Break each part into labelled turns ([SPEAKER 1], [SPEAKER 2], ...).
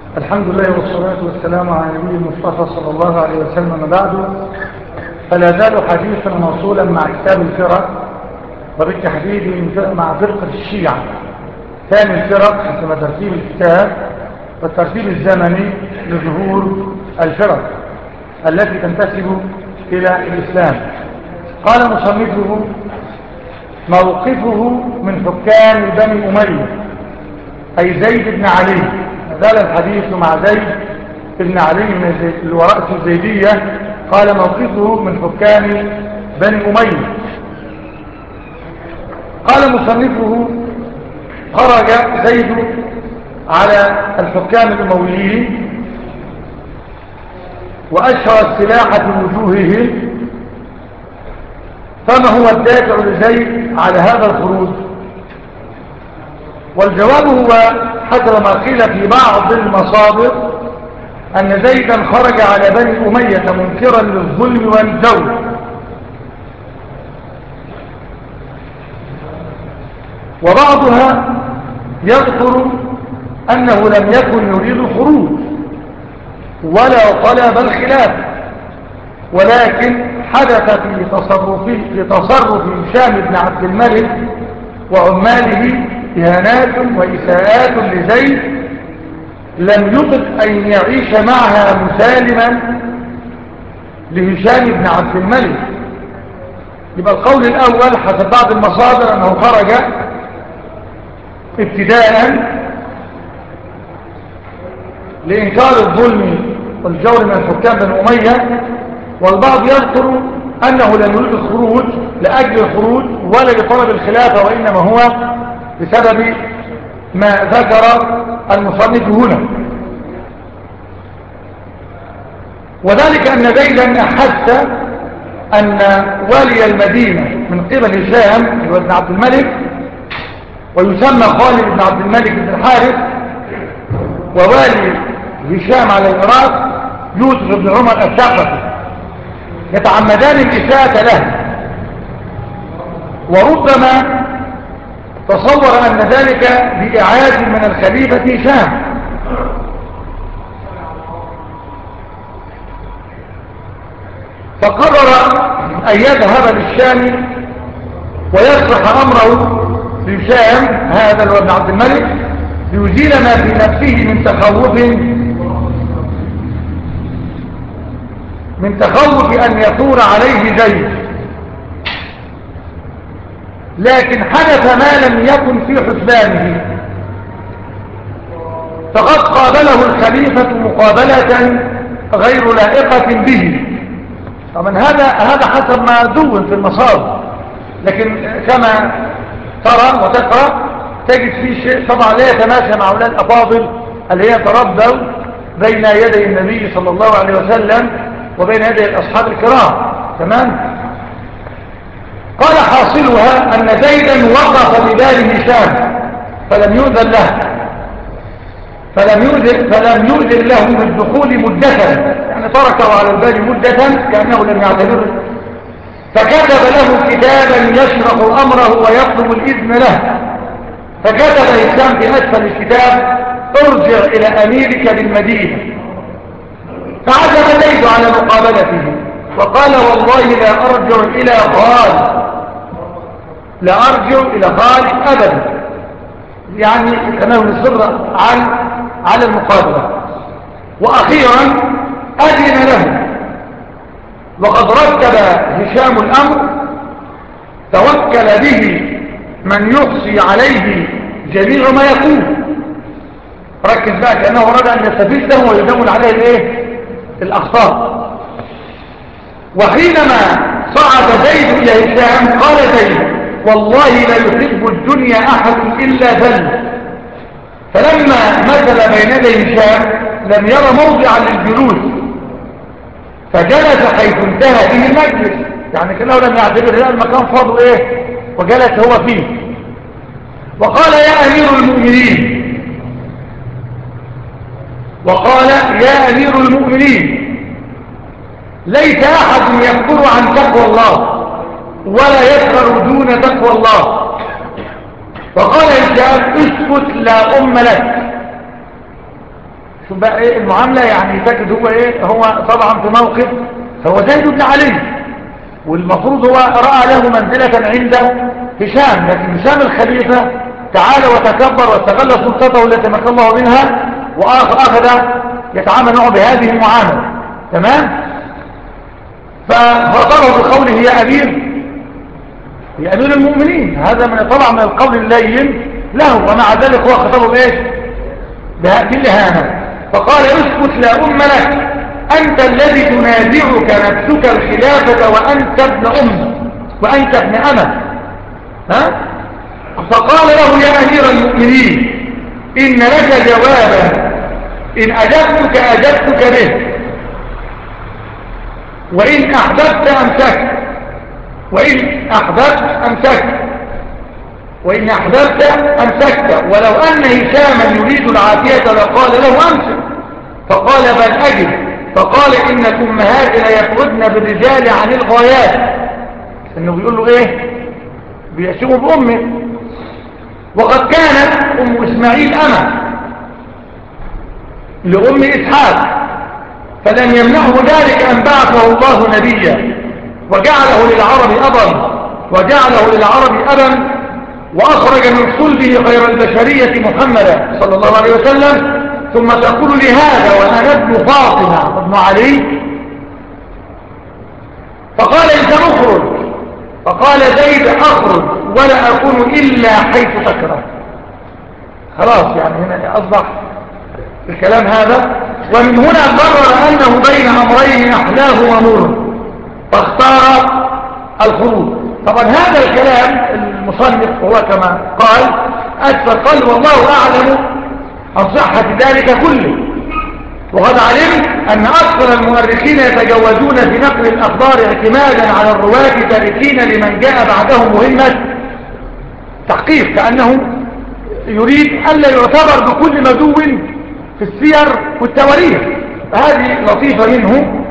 [SPEAKER 1] الحمد لله والصلاة والسلام على نبي المصطفى صلى الله عليه وسلم. بعد فلا زال حديثنا موصولا مع كتاب الفرق، وبالتحديد مع فرقة الشيعة، ثاني الفرق حسب ترتيب الكتاب والترتيب الزمني لظهور الفرق التي تنتسب إلى الإسلام. قال مصنفه: موقفه من حكام بني أمية أي زيد بن علي. زال الحديث مع زيد بن علي من الورأة الزيدية. قال: موقفه من حكام بني أمية. قال مصنفه: خرج زيد على الحكام الأمويين وأشهر السلاح في وجوههم، فما هو الدافع لزيد على هذا الخروج؟ والجواب هو حسب ما قيل في بعض المصادر أن زيدا خرج على بني أمية منكرا للظلم والجور، وبعضها يذكر أنه لم يكن يريد الخروج ولا طلب الخلاف، ولكن حدث في تصرف هشام بن عبد الملك وعماله إهانات وإساءات لزيد لم يطق أن يعيش معها مسالما لهشام بن عبد الملك. يبقى القول الأول حسب بعض المصادر أنه خرج ابتداء لإنكار الظلم والجور من الحكام بن أمية، والبعض يذكر أنه لم يريد الخروج لأجل الخروج ولا لطلب الخلافة، وإنما هو بسبب ما ذكر المصنف هنا، وذلك أن زيدا أحس أن والي المدينة من قبل هشام بن عبد الملك، ويسمى خالد بن عبد الملك بن الحارث، ووالي هشام على العراق يوسف بن عمر الثقفي، يتعمدان الإساءة له، وربما تصور أن ذلك بإعاز من الخليفة هشام، فقرر أن يذهب للشام ويصلح أمره لهشام هذا ابن عبد الملك ليزيل ما في نفسه من تخوف أن يثور عليه زيد. لكن حدث ما لم يكن في حسبانه، فقد قابله الخليفة مقابلة غير لائقة به. طبعا هذا حسب ما دون في المصادر، لكن كما ترى وتقرأ تجد فيه شيء طبعا لا يتماشى مع أولاد الأفاضل اللي هي تربوا بين يدي النبي صلى الله عليه وسلم وبين يدي الأصحاب الكرام. تمام. قال: حاصلها أن زيدا وقف ببال هشام فلم يؤذن له، فلم يؤذن له بالدخول مدة، يعني تركه على البال مدة كأنه لم يعتبره، فكتب له كتابا يشرح أمره ويطلب الإذن له. فكتب هشام في أسفل الكتاب: ارجع إلى أميرك بالمدينة. فعزم زيد على مقابلته وقال: والله لا أرجع إلى خالد أبدا، يعني كانه يصر على المقابلة. وأخيرا أذن له، وقد رتب هشام الأمر، توكل به من يحصي عليه جميع ما يكون. ركز بقى، كأنه أراد أن يستفزه ويدون عليه الأخطاء. وحينما صعد زيد إلى هشام قال زيد: والله لا يحب الدنيا أحد إلا ذل. فلما مثل بين يدي هشام لم ير موضعا للجلوس، فجلس حيث انتهى به المجلس، يعني كأنه لم يعتبر هذا المكان فاضل وجلس هو فيه. وقال: يا أمير المؤمنين، ليس أحد يكبر عن تقوى الله ولا يكبر دون تقوى الله. وقال هشام: اسكت لا أم لك. شوف بقى ايه المعاملة، يعني تجد هو ايه، هو طبعا في موقف، هو زيد بن علي، والمفروض هو رأى له منزلة عند هشام، لكن هشام الخليفة تعالى وتكبر واستغل سلطته التي مكن الله منها، وأخذ يتعامل معه بهذه المعاملة. تمام. فخاطره بقوله يا أمير المؤمنين، هذا من طبعا من القول اللين له، ومع ذلك هو خطبه بإيش؟ بالإهانة. فقال اسكت لا أم لك، أنت الذي تنازعك نفسك الخلافة وأنت ابن وأنت ابن أمة. ها؟ فقال له يا أمير المؤمنين إن لك جوابا، إن أجبتك أجبتك به، وإن أحببت أمسكت، وإن أحببت أمسكت، ولو أن هشاما يريد العافية لقال له أمسك، فقال بل أجب، فقال إن الأمهات ليفردن بالرجال عن الغايات، إنه بيقول له إيه، بيأسمه بأمه، وقد كانت أم إسماعيل أمة لأم إسحاق، فلم يمنعه ذلك أن بعثه الله نبيا وجعله للعرب أبا وأخرج من صلبه خير البشرية محمدا صلى الله عليه وسلم، ثم تقول لهذا وأنا ابن فاطمة ابن علي؟ فقال انت مخرج، فقال زيد اخرج ولا أكون إلا حيث تكره. خلاص، يعني هنا أصبح الكلام هذا. ومن هنا قرر أنه بين أمرين أحلاه ومره، فاختار الخروج. طبعا هذا الكلام المصنف هو كما قال أكثر، قال والله أعلم عن صحة ذلك كله، وقد علمت أن أكثر المؤرخين يتجوزون في نقل الأخبار اعتمادا على الرواة تاركين لمن جاء بعدهم مهمة تحقيق، كأنه يريد ألا يعتبر بكل مدو في السير والتواريخ. فهذه لطيفة منه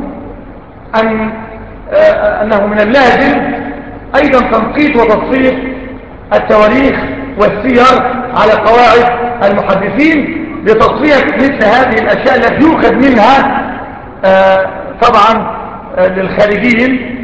[SPEAKER 1] أنه من اللازم أيضا تنقيط وتصفيق التواريخ والسير على قواعد المحدثين لتصفية مثل هذه الأشياء التي يؤخذ منها طبعا للخارجين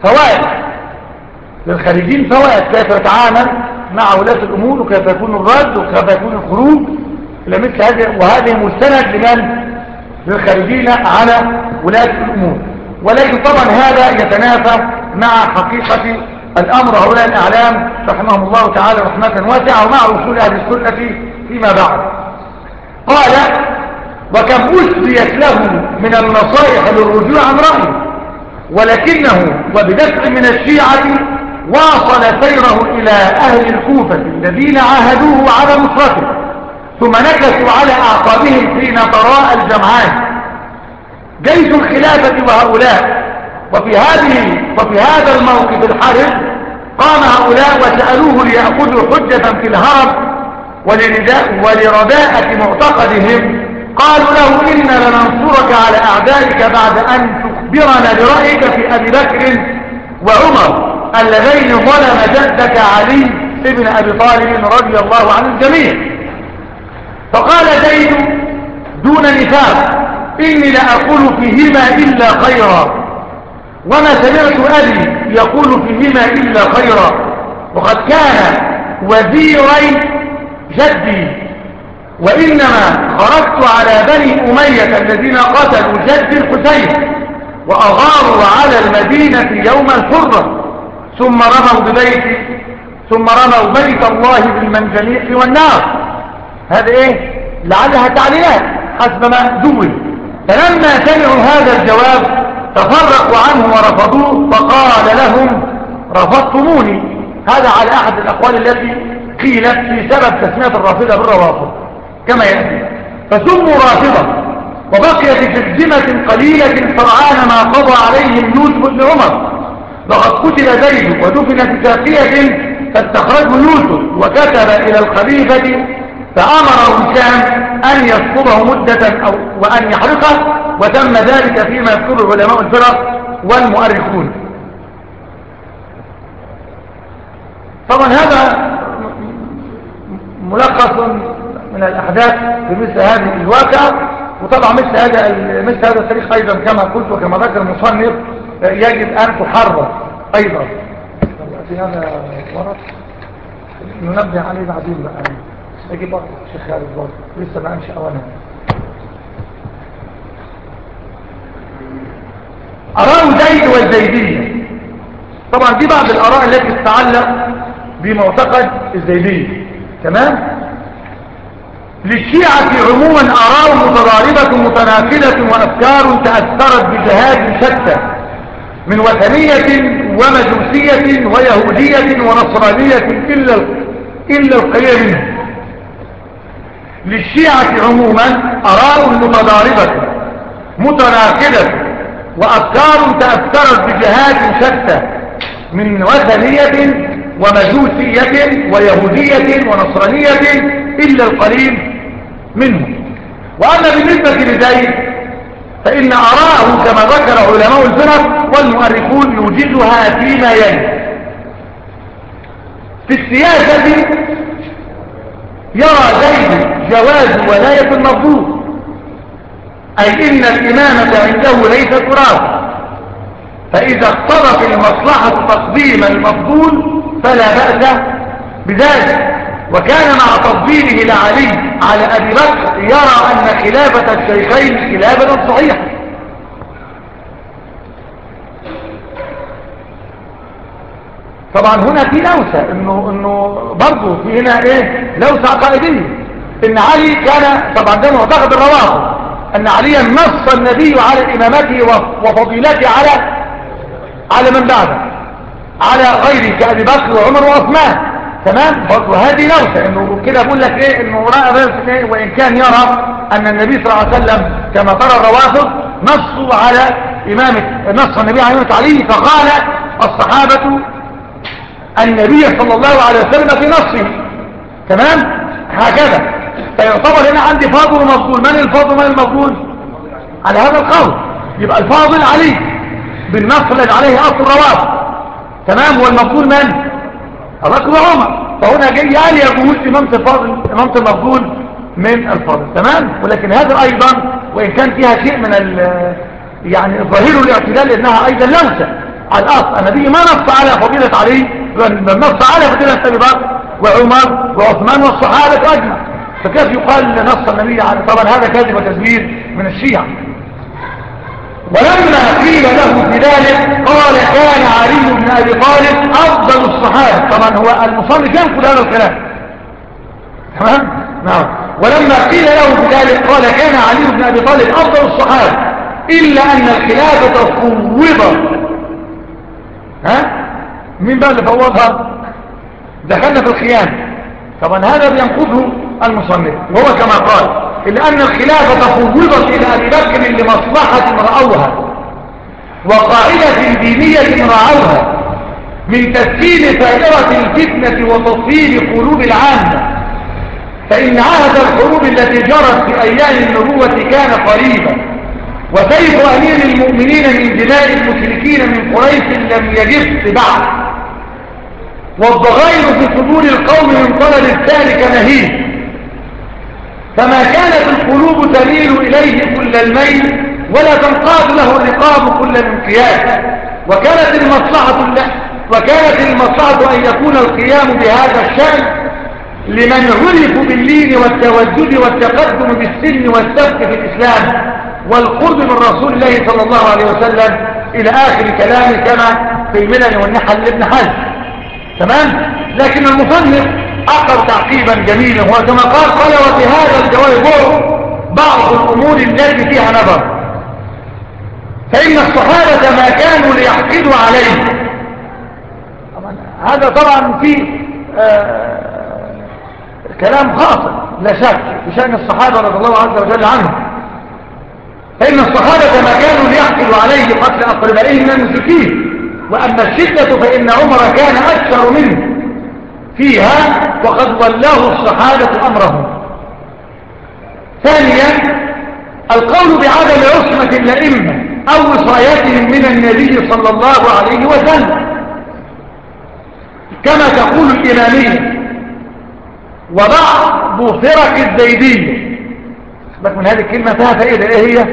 [SPEAKER 1] فوائد كيف يتعامل مع ولاة الأمور، وكيف يكون الرد، وكيف يكون الخروج إلى مثل هذه، وهذه مستند للخارجين على ولاة الأمور. ولكن طبعا هذا يتنافى مع حقيقة الأمر. هؤلاء الأعلام رحمهم الله تعالى رحمة واسعة، ومع وصول أهل السنة فيما بعد. قال وكم أسريت له من النصائح للرجوع عن رأيه، ولكنه وبدفع من الشيعة واصل سيره إلى أهل الكوفة الذين عاهدوه على نصرته، ثم نكسوا على أعقابهم حين تراءى الجمعان جيش الخلافة وهؤلاء. وفي هذا الموقف الحرج قام هؤلاء وسألوه ليأخذوا حجة في الهرب ولرداءة معتقدهم. قالوا له إنا لننصرك على أعدائك بعد أن تخبرنا برأيك في أبي بكر وعمر اللذين ظلم جدك علي ابن أبي طالب رضي الله عن الجميع. فقال زيد دون نفاق إني لأقول فيهما إلا خيرا، وما سمعت أبي يقول فيهما إلا خيرا، وقد كان وزيري جدي، وإنما خرجت على بني أمية الذين قتلوا جدي الحسين وأغاروا على المدينة يوم الحرة، ثم رموا بيت الله بالمنجنيق والنار. هذا ايه؟ لعلها تعليلات حسب ما دول. فلما سمعوا هذا الجواب تفرقوا عنه ورفضوه، فقال لهم رفضتموني. هذا على أحد الأقوال التي قيلت في سبب تسمية الرافضة بالروافض كما يأتي. فسموا رافضة، وبقيت في الزمة قليلة سرعان ما قضى عليهم يوسف بن عمر. لقد قتل زيد ودفن في ساقية فاستخرجه يوسف وكتب إلى الخليفة فأمر هشام أن يسقطه مدة وأن يحرقه، وتم ذلك فيما يذكره علماء الفرق والمؤرخون. طبعا هذا ملخص من الأحداث في مثل هذه الواقعة، وطبعا مثل هذا التاريخ أيضا كما قلت وكما ذكر المصنف يجب أن تحرر أيضا. في هذا ورق ننبه عليه بعدين بقى، يجب برضه الشيخ خالد برضه لسه ما أمشي أولا. آراء زيد والزيدية، طبعا دي بعض الآراء التي تتعلق بمعتقد الزيدية. تمام. للشيعة عموما آراء متضاربة متناقضة وأفكار تأثرت بجهات شتى من وثنية ومجوسية ويهودية ونصرانية إلا القليل منهم. للشيعة عموما آراء متضاربة متناقضة وأفكار تأثرت بجهات شتى من وثنية ومجوسية ويهودية ونصرانية إلا القليل منهم. وأما بالنسبة لزيد فإن آراءه كما ذكر علماء الفرق والمؤرخون يوجدها فيما يلي. في السياسة يرى زيد جواز ولاية المفضول، أي إن الإمامة عنده ليست وراثة، فإذا اقتضت المصلحة تقديم المفضول فلا بأس بذلك. وكان مع تفضيله لعلي على أبي بكر يرى أن خلافة الشيخين خلافة صحيحة. طبعا هنا في لوسة انه برضه في هنا ايه لوسة عقائدية، ان علي كان طبعا ده معتقد الروافض ان عليا نص النبي على امامته وفضيلته على من بعده، على غيره كأبي بكر وعمر وعثمان. تمام. برضه هذه لوسة انه كده بقول لك ايه انه رأى بس ايه وان كان يرى ان النبي صلى الله عليه وسلم كما ترى الروافض نصوا على امامة، نص النبي على امامة علي، فقال الصحابة النبي صلى الله عليه وسلم في نصه. تمام. هكذا فيعتبر هنا عندي فاضل ومفضول. من الفاضل ومن المفضول على هذا القول؟ يبقى الفاضل علي بالنص الذي عليه اصل الروافض. تمام. والمفضول من؟ أبو بكر وعمر. فهنا جاي يعني يجوز إمامة المفضول من الفاضل. تمام. ولكن هذا أيضا وإن كان فيها شيء من يعني ظاهر الاعتدال إنها أيضا لوسة على الأصل. النبي ما نص على فضيلة علي، بل نص على فضيلة أبي بكر وعمر وعثمان والصحابة أجمع. فكيف يقال نص النبي على؟ طبعا هذا كاذب وتزوير من الشيعة. ولما قيل له بذلك قال كان علي بن أبي طالب أفضل الصحابة. طبعا هو المصنف ينقل هذا الكلام. تمام. نعم. ولما قيل له بذلك قال كان علي بن أبي طالب أفضل الصحابة إلا أن الخلافة فوضت. مين بقى اللي فوضها؟ دخلنا في الخيانة. طبعا هذا بينقضه المصنف وهو كما قال إلا أن الخلافة فوضت إلى أبي بكر لمصلحة رأوها وقاعدة دينية رعوها من تسكين ثائرة الفتنة وتصفير قلوب العامة، فإن عهد الحروب التي جرت في أيام النبوة كان قريبا، وسيف أمير المؤمنين من دماء المشركين من قريش لم يجف بعد، والضغائر في صدور القوم من طلب السالك مهين، فما كانت القلوب تميل إليه كل الميل ولا تنقاد له الرقاب كل الانقياد، وكانت المصلحة أن يكون القيام بهذا الشأن لمن عرفوا باللين والتودد والتقدم بالسن والسبق في الإسلام والقرب من رسول الله صلى الله عليه وسلم إلى آخر كلامه كما في الملل والنحل لابن حزم. تمام. لكن المصنف أقر تعقيبا جميلا وكما قال وفي هذا الجواب بعض الأمور التي فيها نظر، فإن الصحابة ما كانوا ليحقدوا عليه. هذا طبعا فيه كلام خاطئ لا شك بشأن الصحابة رضي الله عز وجل عنهم، فإن الصحابة ما كانوا ليحقدوا عليه قتل أقربائهم من المشركين، وأما الشدة فإن عمر كان أكثر منه فيها وقد ولاه الصحابة أمرهم. ثانيا القول بعدم عصمة الأئمة أو وصايتهم من النبي صلى الله عليه وسلم كما تقول الإمامية وبعض فرق الزيدية بس من هذه الكلمة فيها فائدة، ايه هي؟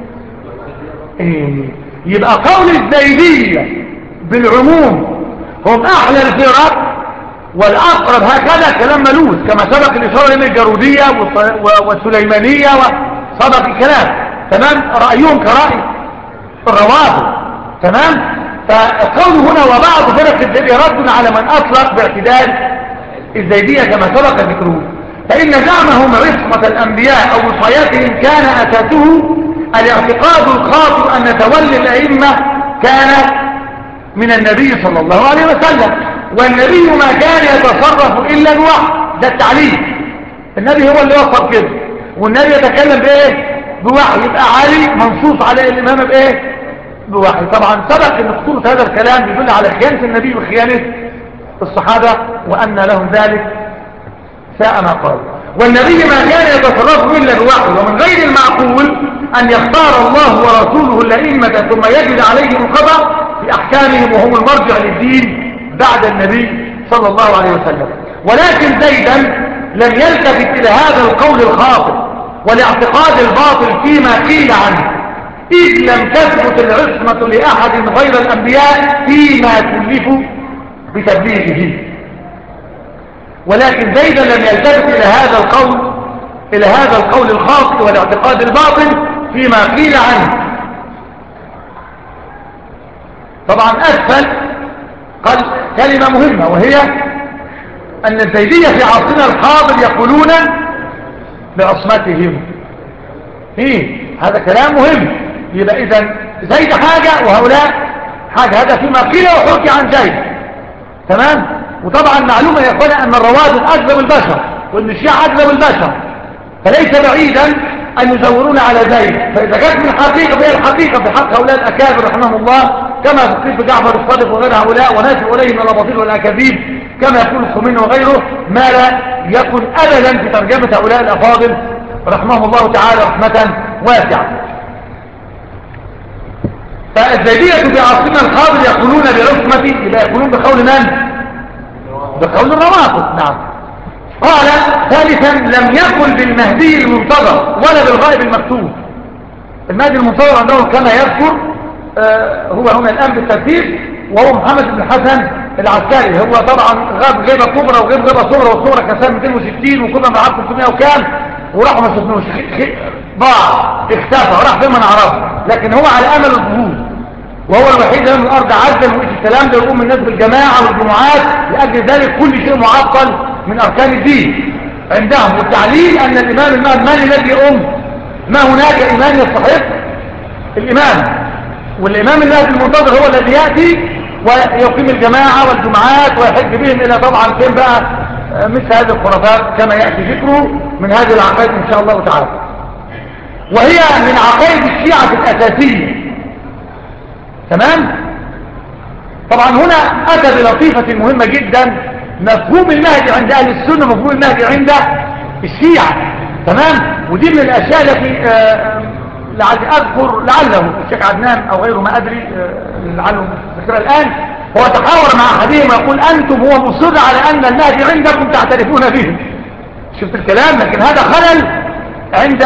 [SPEAKER 1] إيه؟ يبقى قول الزيدية بالعموم هم احلى الفرق والاقرب هكذا كلام ملوث، كما سبق الاشاره الى الجاروديه والسليمانيه وسبق الكلام، تمام؟ رايهم كراي الروافض، تمام؟ فقوله هنا وبعض فرق الزيديه رد على من اطلق باعتدال الزيديه كما سبق ذكره، فان زعمهم عصمه الانبياء او وصايتهم كان اساسه الاعتقاد الخاطئ ان تولي الائمه كان من النبي صلى الله عليه وسلم، والنبي ما كان يتصرف إلا بوحي، ده التعليم، النبي هو اللي وصف كده، والنبي يتكلم بإيه؟ بوحي، يبقى علي منصوص على الإمامة بإيه؟ بوحي. طبعا سبق ان خطورة هذا الكلام يدل على خيانة النبي وخيانة الصحابة، وأن لهم ذلك ساء ما قال. والنبي ما كان يتصرف إلا بوحي، ومن غير المعقول أن يختار الله ورسوله الأئمة ثم يجد عليهم الخطأ في أحكامهم وهم المرجع للدين بعد النبي صلى الله عليه وسلم. ولكن زيدا لم يلتفت إلى هذا القول الخاطئ والاعتقاد الباطل فيما قيل عنه، إذ لم تثبت العصمة لأحد غير الأنبياء فيما كلفوا بتبليغه. ولكن زيدا لم يلتفت إلى هذا القول الخاطئ والاعتقاد الباطل فيما قيل عنه. طبعا أسفل قال كلمة مهمة، وهي أن الزيدية في عصرنا الحاضر يقولون بعصمتهم. هذا كلام مهم. يبقى إذن زيد حاجة وهؤلاء حاجة، هذا فيما قيل وحكي عن زيد، تمام؟ وطبعا معلومة يا أخوانا أن الروافض أكذب البشر وأن الشيعة أكذب البشر، فليس بعيدا أن يزورون على زيد، فإذا كانت من الحقيقة فهي الحقيقة بحق هؤلاء الأكابر رحمهم الله، كما في قصة جعفر الصادق وغير هؤلاء وناسب إليه من الأباطيل والأكاذيب كما يقول الخميني وغيره، ما لا يكن أبدا في ترجمة هؤلاء الأفاضل رحمهم الله تعالى رحمة واسعة. فالزيدية في عصرنا الحاضر يقولون بعصمته، يبقى يقولون بقول من؟ بقول الروافض. نعم. قال ثالثا لم يقل بالمهدي المنتظر ولا بالغائب المكتوب. المهدي المنتظر عندهم كما يذكر هو هنا الآن بالترتيب، وهو محمد بن الحسن العسكري. هو طبعا غاب غيبة كبرى وغيب غيبة صغرى، والصغرى كان سنة 260 وكنا معاه 300 وكام، وراحوا ما شفنوش، ضاع اختفى راح فين ما نعرفه، لكن هو على امل الظهور، وهو الوحيد من الارض عزا وإيش الكلام ده، يقوم الناس بالجماعه والجمعات، لاجل ذلك كل شيء معطل من اركان الدين عندهم. والتعليل ان الامام المهدي من الذي يقوم؟ ما هناك امام يستحق الامام، والامام المهدي المنتظر هو الذي ياتي ويقيم الجماعه والجمعات ويحج بهم الى طبعا فين بقى مثل هذه الخرافات كما ياتي ذكره من هذه العقائد ان شاء الله تعالى، وهي من عقائد الشيعة الأساسية. تمام؟ طبعا هنا أتى بلطيفة مهمة جدا، مفهوم المهدي عند أهل السنة مفهوم المهدي عند الشيعة. تمام؟ ودي من الأشياء التي لعله الشيخ عدنان أو غيره ما أدري لعله ذكرها الآن، هو تحاور مع أحدهم ويقول أنتم هو مصر على أن المهدي عندكم تعترفون به. شفت الكلام؟ لكن هذا خلل عند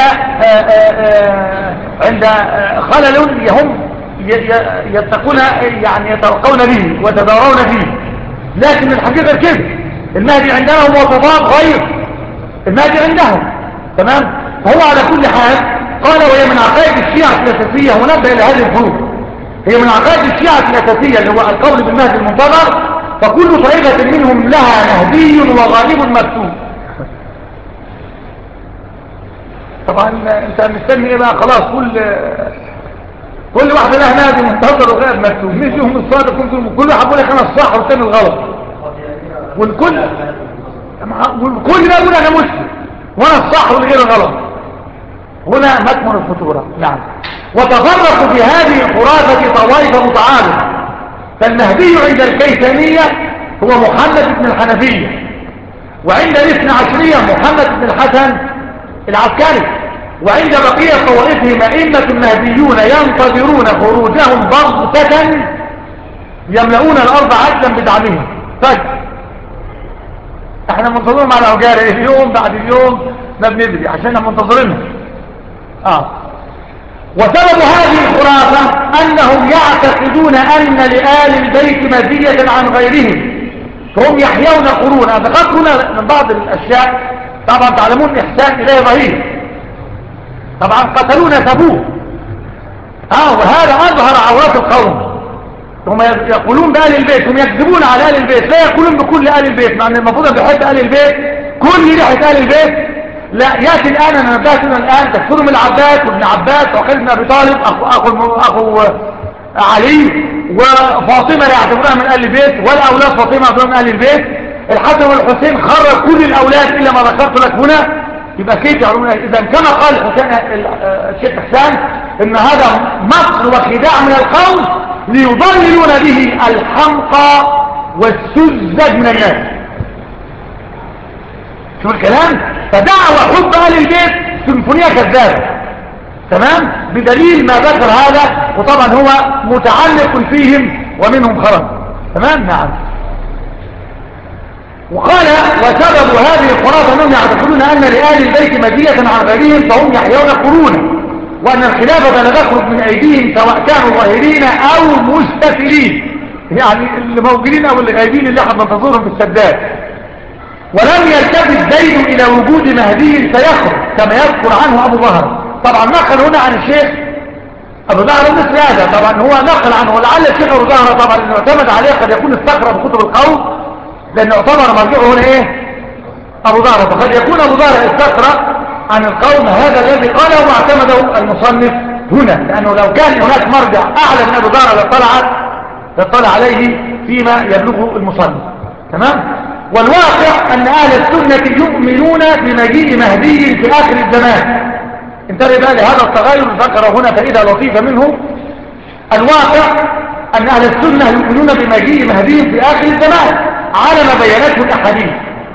[SPEAKER 1] خلل هم يتقون يعني يترقون به ويتدارون فيه، لكن الحقيقة كده المهدي عندهم مواصفات غير المهدي عندهم. تمام؟ فهو على كل حال قال وهي من عقائد الشيعة الأساسية، ونبدأ إلى هذه الفروق. هي من عقائد الشيعة الأساسية اللي هو القول بالمهدي المنتظر، فكل طائفة منهم لها مهدي وغالب مكتوب. طبعا انت مستني ايه بقى؟ خلاص كل واحد له نادي منتظر وغير مكتوب، مين فيهم الصادق كل واحد يقول لك انا الصح والثاني الغلط، والكل ده يقول انا مسلم وانا الصح والغير الغلط. هنا مكمن الخطوره. نعم. وتفرقوا في هذه الخرافه طوائف متعارضه، فالمهدي عند الكيسانيه هو محمد بن الحنفيه، وعند الاثنى عشريه محمد بن الحسن العسكري، وعند بقية طوائفهم أئمة مهديون ينتظرون خروجهم بغتة يملؤون الأرض عدلا بدعمهم فجأة. احنا منتظرهم على عجالة يوم بعد اليوم ما بندري عشان منتظرينهم. وسبب هذه الخرافة أنهم يعتقدون أن لآل البيت مزية عن غيرهم، فهم يحيون قرونا. ذكرت هنا من بعض الأشياء، طبعا تعلمون إحسان إليه ظهير، طبعا قتلون سبوه، وهذا أظهر عورات القوم. هم يقولون بآل البيت، هم يكذبون على آل البيت، لا يقولون بكل آل البيت، مع أن المفروض بيحب آل البيت كل ريحة آل البيت. لا، يأتي الآن، أنا نبهتنا الآن، تكفرهم العباس وابن عباس وخالد بن أبي طالب أخو علي، وفاطمة لا يعتبرها من آل البيت، والأولاد فاطمة يعتبرها من آل البيت. الحسن والحسين خرج كل الأولاد إلا ما ذكرت لك هنا. يبقى كيف يعلمون؟ إذا كما قال الشيخ حسان إن هذا مكر وخداع من القوم ليضللون به الحمقى والسذج من الناس. شوف الكلام، فدعوى حب آل البيت سيمفونية كذابة، تمام، بدليل ما ذكر هذا، وطبعا هو متعلق فيهم ومنهم خرج، تمام. نعم. وقال وسبب هذه الخرافة أنهم يعتقدون أن لآل البيت مزية عن غيرهم فهم يحيون قرونا، وأن الخلافة لا تخرج من أيديهم سواء كانوا ظاهرين أو مستترين، يعني اللي موجودين أو اللي غايبين اللي احنا بننتظرهم في السداد. ولم يلتفت زيد إلى وجود مهدي سيخرج كما يذكر عنه أبو ظهر. طبعا نقل هنا عن الشيخ أبو ظهر مثل هذا، طبعا هو نقل عنه، ولعل الشيخ أبو ظهر طبعا اللي اعتمد عليه قد يكون استقرأ بكتب القوم، لأنه اعتبر مرجعه هنا إيه؟ أبو ظهر، فقد يكون أبو ظهر استقرأ عن القوم هذا الذي قاله واعتمده المصنف هنا، لأنه لو كان هناك مرجع أعلى من أبو ظهر لاطلع عليه فيما يبلغه المصنف، تمام. والواقع أن أهل السنة يؤمنون بمجيء مهدي في آخر الزمان. انتبه بقى لهذا التغير، ذكر هنا فائدة لطيفة منه. الواقع أن أهل السنة يؤمنون بمجيء مهدي في آخر الزمان على ما بينته الأحاديث،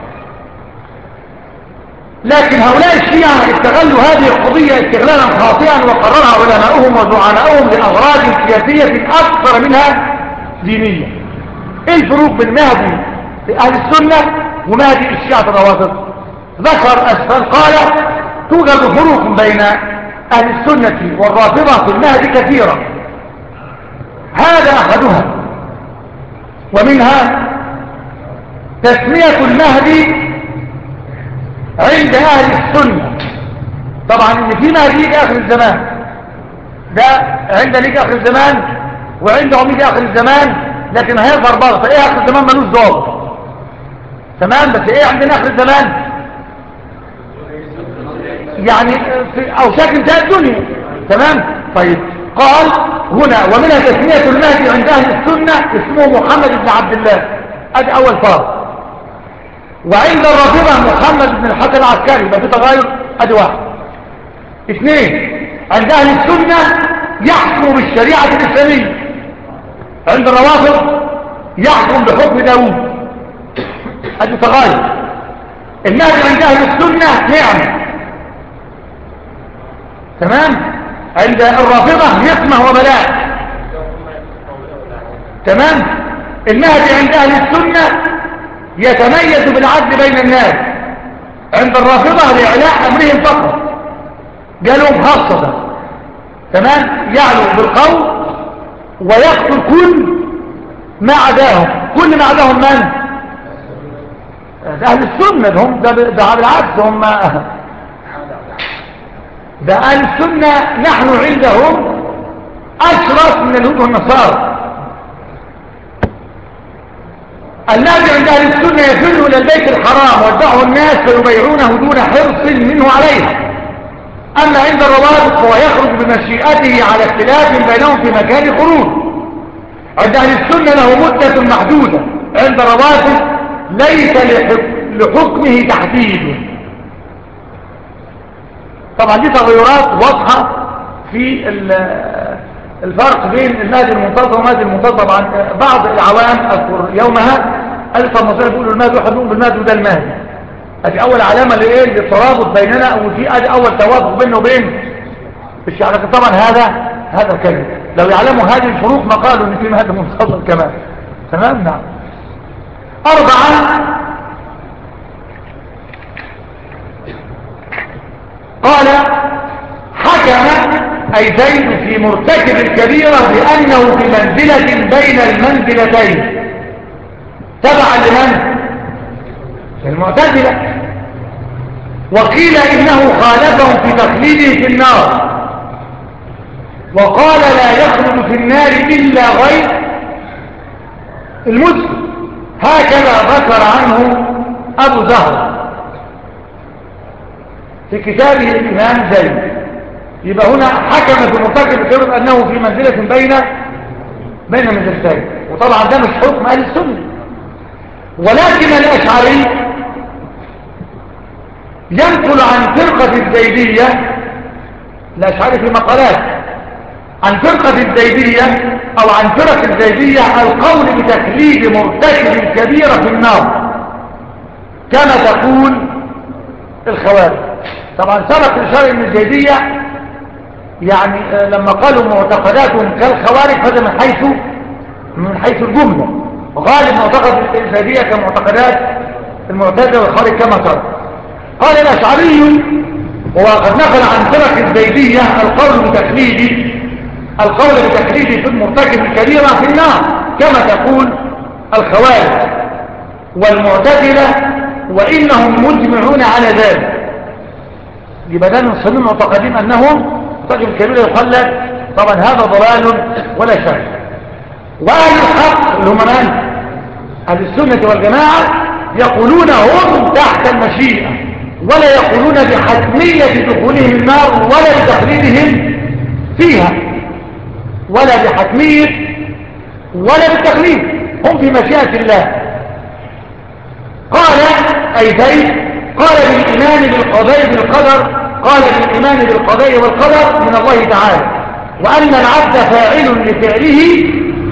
[SPEAKER 1] لكن هؤلاء الشيعة استغلوا هذه القضية استغلالا خاطئا، وقررها علماؤهم وزعماؤهم لأغراض سياسية أكثر منها دينية. ايه الفروق بين مهدي في أهل السنة ومهدي الشيعة الروافض؟ ذكر أسفل قال توجد فروق بين أهل السنة والرافضة في المهدي كثيرة، هذا أحدها، ومنها تسمية المهدي عند أهل السنة. طبعا إن في مهدي يجي آخر الزمان، ده عند يجي آخر الزمان وعندهم يجي آخر الزمان، لكن هيظهر بغض، فإيه آخر الزمان ملوش ضابط، تمام. بس إيه عندنا آخر الزمان؟ يعني في أوشاك انتهى الدنيا، تمام. طيب قال هنا ومنها تسمية المهدي عند أهل السنة اسمه محمد بن عبد الله، ادي أول فرق. وعند الرافضة محمد بن الحسن العسكري، يبقى في تغير، ادي واحد. اثنين، عند أهل السنة يحكم بالشريعة الإسلامية، عند الروافض يحكم بحكم داوود، ادي تغير. المهدي عند أهل السنة نعمة، تمام. عند الرافضة نقمة وبلاء، تمام. المهدي عند أهل السنة يتميز بالعدل بين الناس، عند الرافضة لإعلاء أمرهم فقط، قالوا خاصة، تمام، يعلو بالقول ويقتل كل ما عداهم. كل ما عداهم من؟ أهل السنة، هم ده بالعكس، هم ده أهل السنة نحن عندهم أشرف من اليهود والنصارى. المهدي عند أهل السنة يفر إلى البيت الحرام ويدعه الناس فيبيعونه دون حرص منه عليه. أما عند الروافض فهو يخرج بمشيئته على اختلاف بينهم في مكان خروج. عند أهل السنة له مدة محدودة، عند الروافض ليس لحكمه تحديد. طبعا دي تغيرات واضحة في الفرق بين المهدي المنتظر والمهدي المنتظر. طبعا بعض العوام أذكر يومها ألف المصير بيقولوا المهدي، واحد منهم بالمهدي وده المهدي. ادي أول علامة للترابط بيننا، وفي ادي أول توافق بينه وبين الشيعة. لكن طبعا هذا كذب، لو يعلموا هذه الفروق ما قالوا ان في مهدي منتظر كمان، تمام. نعم. أربعة، قال حكى أي زيد في مرتكب الكبيرة لأنه في منزلة بين المنزلتين. تبعا لمن؟ المعتزلة. وقيل إنه خالفهم في تخليده في النار، وقال لا يخلد في النار إلا غير المسلم. هكذا ذكر عنه أبو زهر في كتابه الإمام زيد. يبقى هنا حكم في مرتكب الكبيرة أنه في منزلة بين منزلتين، وطبعا ده مش حكم أهل السنة. ولكن الأشعري ينقل عن فرقة الزيدية، الأشعري في مقالات، عن فرقة الزيدية أو عن فرق الزيدية القول بتخليد مرتكب الكبيرة في النار كما تقول الخوارج. طبعا سبق الإشارة أن الزيدية يعني لما قالوا معتقداتهم كالخوارج فهذا من حيث الجملة، وغالب معتقد الزيدية كمعتقدات المعتزلة والخوارج كما ترى. قال الأشعري وقد نقل عن فرق الزيدية القول بتخليد في المرتكب الكبيرة في النار كما تقول الخوارج والمعتزلة، وإنهم مجمعون على ذلك. يبقى ده من صميم معتقدين أنهم مرتكب الكبيرة يخلد. طبعا هذا ضلال ولا شك. وأهل الحق اللي هم من؟ أهل السنة والجماعة يقولون هم تحت المشيئة، ولا يقولون بحتمية دخولهم النار ولا بتخليدهم فيها، ولا بحتمية ولا بالتخليد، هم في مشيئة الله. قال أي زيد قال بالإيمان بالقضاء بالقدر، قال بالإيمان بالقضاء والقدر من الله تعالى، وأن العبد فاعل لفعله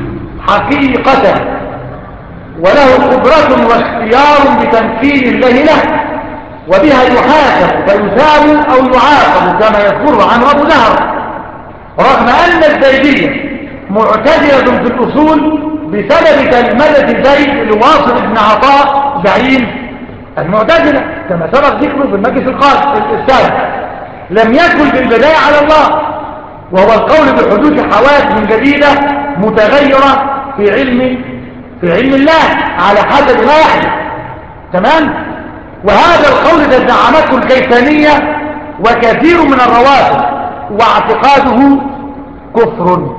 [SPEAKER 1] حقيقة، وله قدرة واختيار بتمكين الله له، وبها يحاسب فيثاب أو يعاقب كما يذكر عن أبو زهر. رغم أن الزيدية معتزلة في الأصول بسبب تلمذة زيد لواصل بن عطاء زعيم المعتزلة كما سبق ذكره في المجلس السابق. لم يكن في البداية على الله، وهو القول بحدوث حوادث جديدة متغيرة في علم الله على حسب ما يحدث. تمام. وهذا القول تزعمته الكيسانية وكثير من الروافض، واعتقاده كفر،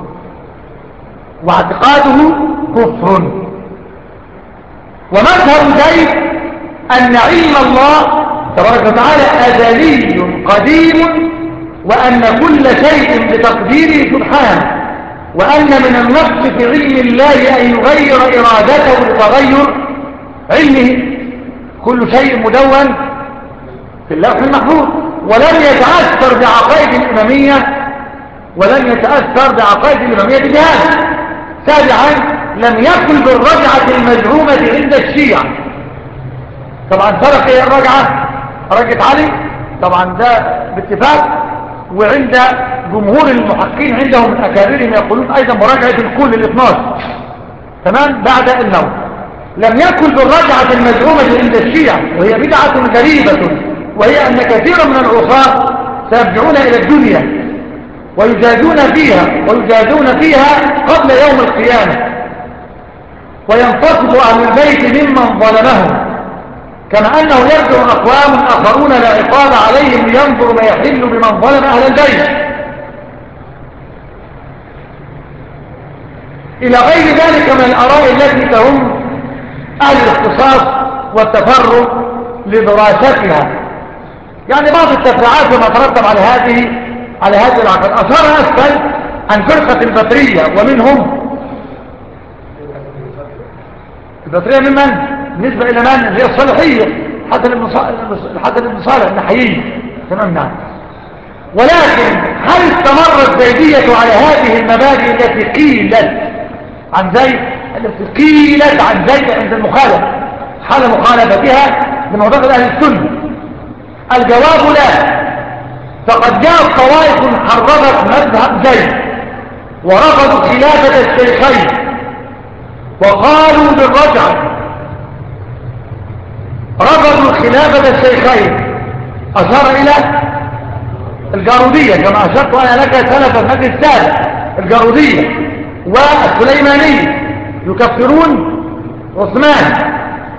[SPEAKER 1] ومذهب زيد أن علم الله تبارك وتعالى أزلي قديم، وأن كل شيء بتقديره سبحانه، وأن من النقص في علم الله أن يغير إرادته لتغير علمه. كل شيء مدون في اللوح المحفوظ. ولم يتأثر بعقائد الإمامية بهذا. سابعا لم يكن بالرجعة المزعومة عند الشيعة. طبعا فرق ايه الرجعة؟ رجعة علي طبعا ده باتفاق، وعند جمهور المحققين عندهم من أكابرهم يقولون أيضا براجعة الكل ال12 تمام بعد النوم. لم يكن بالرجعة المزعومة عند الشيعة، وهي بدعة غريبة، وهي أن كثيرا من العصاة سيرجعون إلى الدنيا ويجازون فيها قبل يوم القيامة، وينتصب أهل البيت ممن ظلمهم، كما أنه يرجع أقوام آخرون لا عقاب عليهم لينظر ما يحل بمن ظلم أهل البيت، إلى غير ذلك من الآراء التي تهم أهل الاختصاص والتفرغ لدراستها. يعني بعض التفريعات وما ترتب على هذه العقد. أشار أسفل عن فرقة البدرية، ومنهم البدرية ممن؟ بالنسبة إلى من؟ هي الصالحية، حسن بن صالح النحيي. تمام. نعم. ولكن هل استمرت زيدية على هذه المبادئ التي قيلت عن زيد عند المخالفة حال مخالفتها لمعتقد أهل السنة؟ الجواب لا. فقد جاءت طوائف حرفت مذهب زيد ورفضوا خلافة الشيخين وقالوا بالرجعة، رفضوا خلافة الشيخين. أشار إلى الجارودية كما أشرت أنا لك سلف المجلس السابق، الجارودية والسليمانية يكفرون عثمان،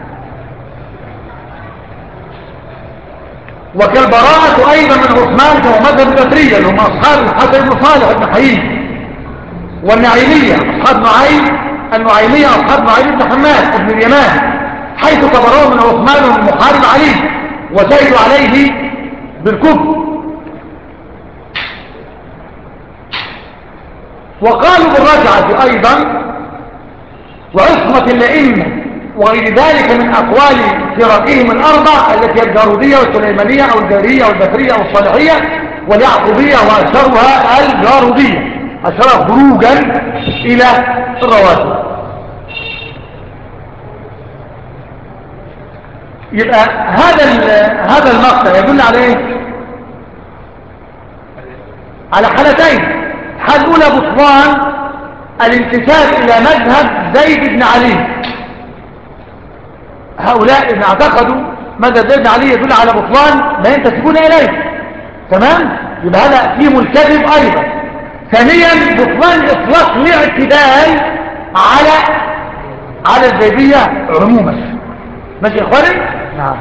[SPEAKER 1] وكالبراءة أيضا من عثمان كما مذهب البدرية اللي هم أصحاب الحسن بن صالح بن حيي، والنعيمية أصحاب نعيم، النعيمية أصحاب نعيم بن حماد بن اليمان، حيث كبروا من عثمان المحارب عليه وزيدوا عليه بالكفر. وقالوا بالرجعة أيضا وعصمة الأئمة وغير ذلك من أقوال فرقهم الأربع التي هي الجارودية والسليمانية أو الجارية والبكرية أو الصالحية واليعقوبية، وأشهرها الجارودية، أشهرها خروجا إلى الرواتب. يبقى هذا المقطع يدل على ايه؟ على حالتين. الحالة الأولى بطلان الانتساب إلى مذهب زيد بن علي. هؤلاء إن اعتقدوا مذهب زيد بن علي يدل على بطلان ما ينتسبون إليه، تمام؟ يبقى هذا فيه الكذب أيضا. ثانيا بطلان إطلاق الاعتدال على الزيدية عموما. ماشي يا إخواني؟ نعم.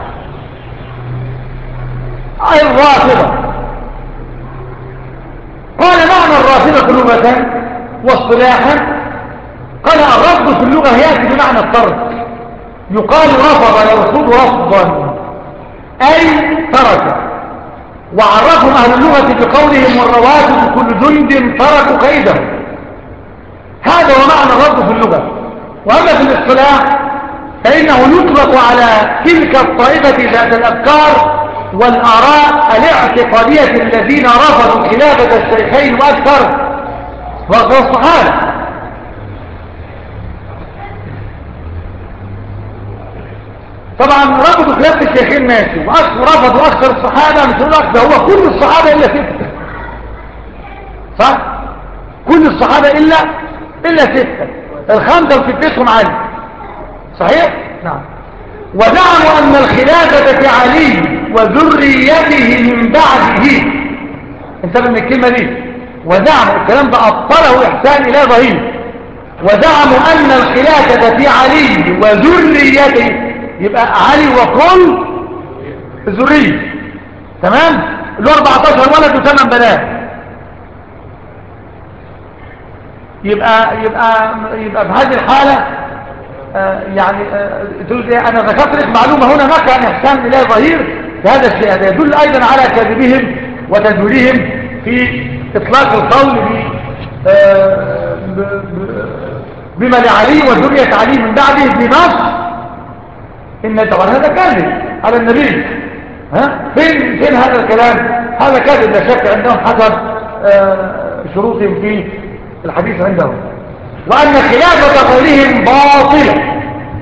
[SPEAKER 1] الرافضة قال معنى الرافضة لغة واصطلاحا، قال الرفض في اللغة يأتي بمعنى الطرد، يقال رفض يرفض رفضا أي ترك. وعرفهم أهل اللغة بقولهم والروافض كل جند تركوا كيده. هذا هو معنى الرفض في اللغة. وأما في الاصطلاح فإنه يطلق على تلك الطائفة ذات الأفكار والآراء الاعتقادية الذين رفضوا خلافة الشيخين وأكثر الصحابة. طبعا رفضوا خلافة الشيخين ماشي، ورفضوا أكثر الصحابة مش هقول أكثر، هو كل الصحابة إلا ستة، صح؟ كل الصحابة إلا ستة، الخمسة وستتهم علي، صحيح؟ نعم. وزعموا أن الخلافة في علي وذريته من بعده. انتبه من الكلمة دي، وزعموا الكلام ده أبطله إحسان إلى ظهير. وزعموا أن الخلافة في علي وذريته، يبقى علي وكل ذرية، تمام؟ له 14 ولد و8 بنات. يبقى في هذه الحالة تقول انا ذكرت لك معلومة هنا ما كان إحسان إلى ظهير في هذا الشيء. هذا يدل أيضا على كذبهم وتزويرهم في إطلاق القول بما لعلي وذرية علي من بعده بنص. إن طبعا هذا كذب على النبي. فين هذا الكلام؟ هذا كذب لا شك عندهم حسب شروطهم في الحديث عندهم. وأن خلافة غيرهم باطلة،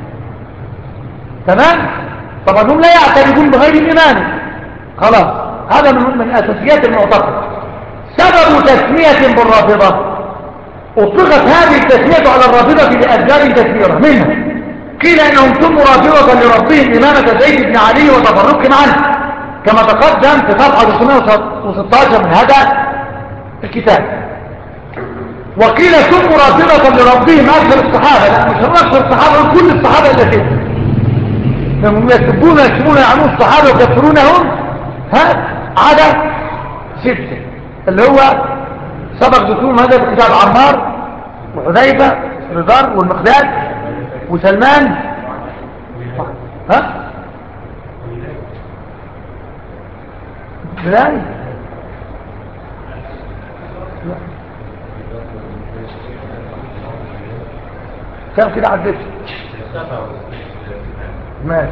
[SPEAKER 1] تمام؟ طبعا هم لا يعترفون بغير الإيمان، خلاص. هذا من أساسيات المعتقد. سبب تسمية بالرافضة، أطلقت هذه التسمية على الرافضة لأسباب كثيرة، منها قيل أنهم سموا رافضة لربهم إمامة زيد بن علي وتفرقهم عنه كما تقدم في صفحة 316 من هذا الكتاب. وقيل سموا رافضة لربهم أكثر الصحابة، لا مش هم أكثر الصحابة، كل الصحابة إلا ستة. لما يسمون يعنون الصحابة ويكفرونهم عدد ستة، اللي هو سبق ذكرهم هذا في كتاب عمار وحذيفة رضار والمقداد وسلمان. بلال كم كده عدت ماشي.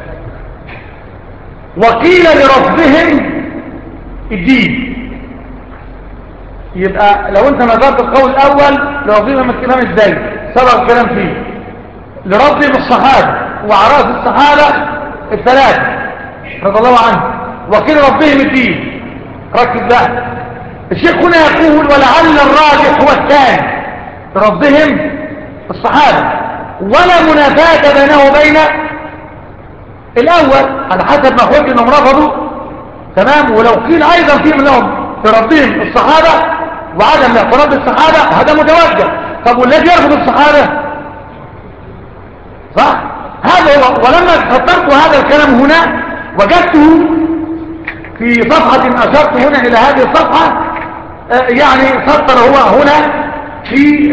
[SPEAKER 1] وقيل لربهم الدين. يبقى لو انت نظرت القول الاول لربهم الكلام ازاي سبق الكلام فيه، لربهم الصحابة وعراس الصحابة الثلاثة رضي الله عنه. وقيل ربهم الدين. ركز بقى، الشيخ هنا يقول ولعل الراجح هو الثاني، ربهم الصحابة، ولا منافاة بينه وبين الأول على حسب ما قلت انهم رفضوا، تمام. ولو قيل أيضا فيهم لهم بربهم الصحابة وعدم الاعتراف بالصحابة هذا متوجه. طب والذي يرفض الصحابة صح؟ هذا هو. ولما فكرت هذا الكلام هنا وجدته في صفحة أشرت هنا إلى هذه الصفحة، يعني سطر هو هنا في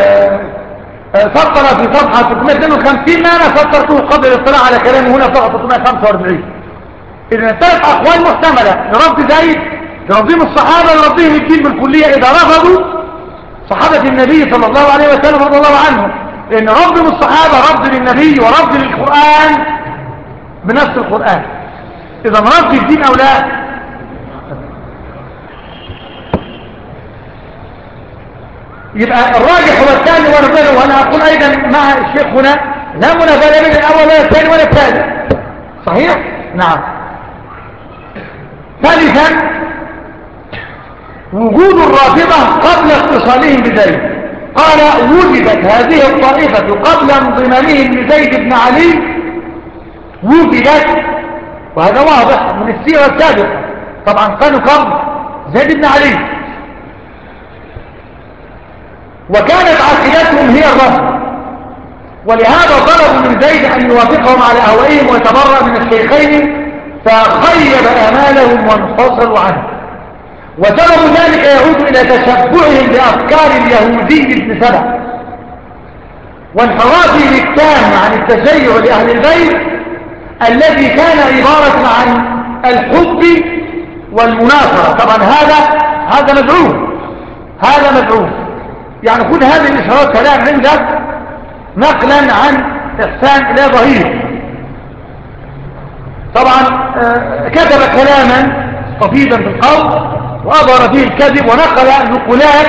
[SPEAKER 1] سطر في صفحة 352 ما أنا سطرته قبل الاطلاع على كلامه هنا في صفحة 345. إذن الثلاث أقوال محتملة لرفض زيد، لرفضهم الصحابة، لرفضهم الدين بالكلية إذا رفضوا صحابة النبي صلى الله عليه وسلم رضي الله عنهم، لأن رفضهم الصحابة رفض للنبي ورفض للقرآن بنفس القرآن. إذا رفض الدين أو لا؟ يبقى الراجح هو الثاني ونقول، وأنا أقول أيضا مع الشيخ هنا لا منافاة بين الأول ولا الثاني ولا الثالث. صحيح؟ نعم. ثالثا وجود الرافضة قبل اتصالهم بزيد. قال وجدت هذه الطائفة قبل انضمامهم لزيد بن علي، وجدت، وهذا واضح من السيرة السابقة، طبعا كانوا قبل زيد بن علي، وكانت عقيدتهم هي الرفض، ولهذا طلبوا من زيد أن يوافقهم على أهوائهم ويتبرأ من الشيخين، فخيب آمالهم وانفصلوا عنه. وسبب ذلك يعود إلى تشبعهم بأفكار اليهودي ابن سبع وانحرافه التام عن التشيع لأهل البيت الذي كان عبارة عن الحب والمناصرة. طبعا هذا مدعوم، هذا مدعوم. يعني خذ هذه الإشارات كلام عندك نقلا عن إحسان إلى ظهير. طبعا كتب كلاما طفيفا في القول وأظهر فيه الكذب ونقل نقولات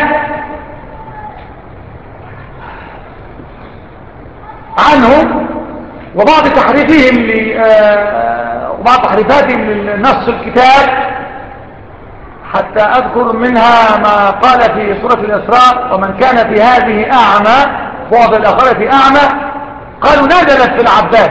[SPEAKER 1] عنهم وبعض تحريفهم وبعض تحريفاتهم لنص الكتاب، حتى أذكر منها ما قال في سورة الإسراء ومن كان في هذه أعمى، بعض الآخرة أعمى، قالوا نزلت في العباس.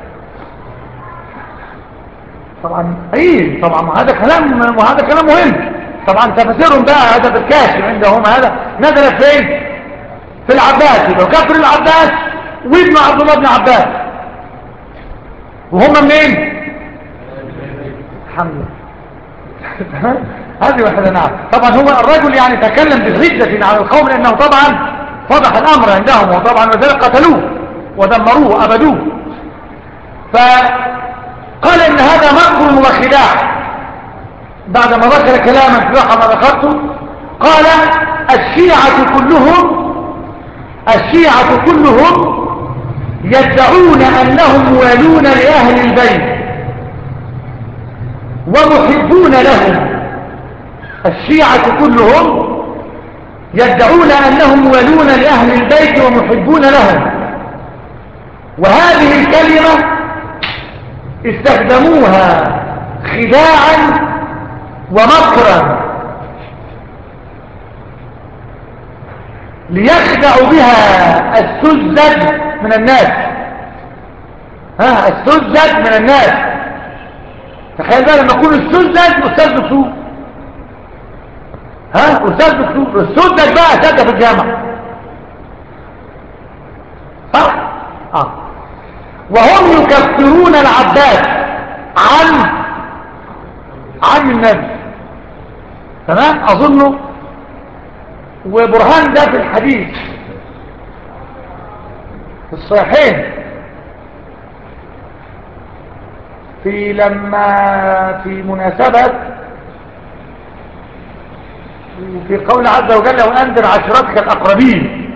[SPEAKER 1] طبعا طبعا هذا كلام مهم. طبعا تفسيرهم بقى هذا بالكاشف عندهم، هذا نزلت فين؟ في العباس. يبقى كفر العباس وابن عبد الله بن عباس، وهم منين؟ الحمد لله. هذه واحدة. نعم. طبعا هو الرجل يعني تكلم بغدة على القوم لأنه طبعا فضح الأمر عندهم، وطبعا وذلك قتلوه ودمروه وأبدوه. فقال إن هذا مكر وخداع. بعدما ذكر كلاما في ما ذكرته قال الشيعة كلهم يدعون أنهم موالون لأهل البيت ومحبون لهم. الشيعة كلهم يدعون أنهم موالون لأهل البيت ومحبون لهم، وهذه الكلمة استخدموها خداعا ومكرا ليخدعوا بها السذج من الناس. السذج من الناس. تخيل بقى لما يكون السذج أستاذ دكتور، أستاذ دكتور، السذج بقى أساتذة في الجامعة، صح؟ وهم يكفرون العباس عن النبي. تمام. أظنه وبرهان ده في الحديث في الصحيحين في مناسبة في قول عز وجل وأنذر عشيرتك الأقربين.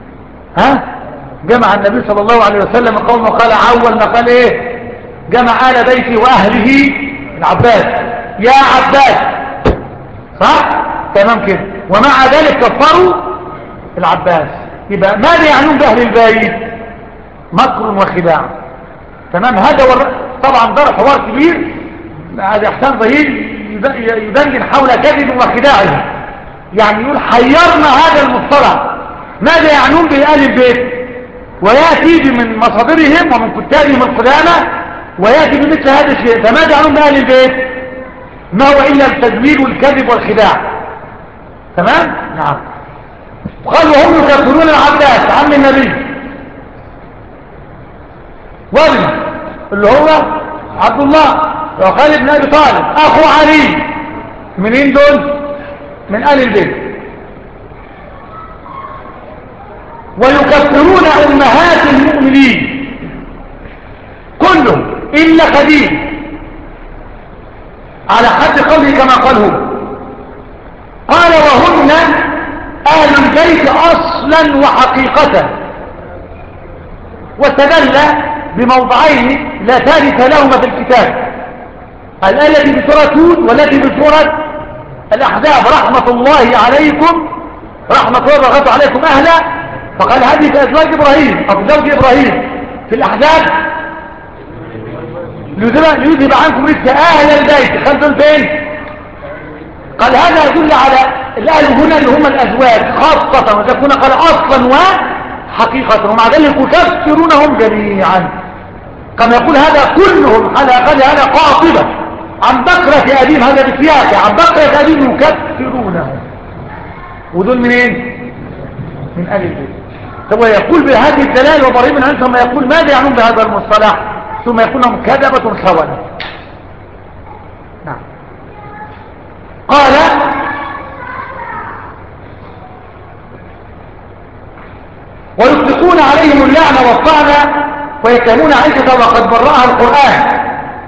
[SPEAKER 1] جمع النبي صلى الله عليه وسلم قوم وقال أول ما قال إيه؟ جمع آل بيتي وأهله العباس، يا عباس، صح؟ تمام كده. ومع ذلك كفروا العباس. يبقى ماذا يعنون بأهل البيت؟ مكر وخداع. تمام. هذا طبعا دار حوار كبير. هذا إحسان ظهير يدندن حول كذب وخداعه، يعني يقول حيرنا هذا المصطلح، ماذا يعنون بأهل البيت؟ ويأتي من مصادرهم ومن كتابهم القدامى ويأتي بمثل هذا الشيء. فماذا يعنون بأهل البيت؟ ما هو إلا التزوير والكذب والخداع. تمام؟ نعم. وقال وهم يكفرون العباس عم النبي وابنه اللي هو عبد الله وخالد بن أبي طالب أخو علي. منين دول؟ من آل البيت. ويكفرون أمهات المؤمنين كلهم إلا خديجة على حد قوله كما قال هو. قال وهن أهل البيت أصلا وحقيقة. واستدل بموضعين لا ثالث لهما في الكتاب، الآية التي بسورة هود والتي بسورة الأحزاب رحمة الله عليكم رحمة الله وبركاته عليكم أهلا. فقال هذه في أزواج إبراهيم أو في زوج إبراهيم. في الأحزاب ليذهب عنكم رجس أهل البيت. خلتم فين؟ قال هذا يدل على الأهل هنا اللي هم الأزواج خاصة، وتكون قال أصلا وحقيقة، ومع ذلك يكفرونهم جميعا كما يقول هذا كلهم على أقل هذا قاطبة عن بكرة أبيهم. هذا بسياقه عن بكرة أبيهم يكفرونهم. ودول منين؟ من آل البيت. ثم يقول بهذه الدلالة وضريب من عنه ثم يقول ماذا يعنون بهذا المصطلح؟ ثم يقولهم كذبة خونة. نعم. قال ويطلقون عليهم اللعنة والطعنة ويتهمون عائشة وقد برأها القرآن.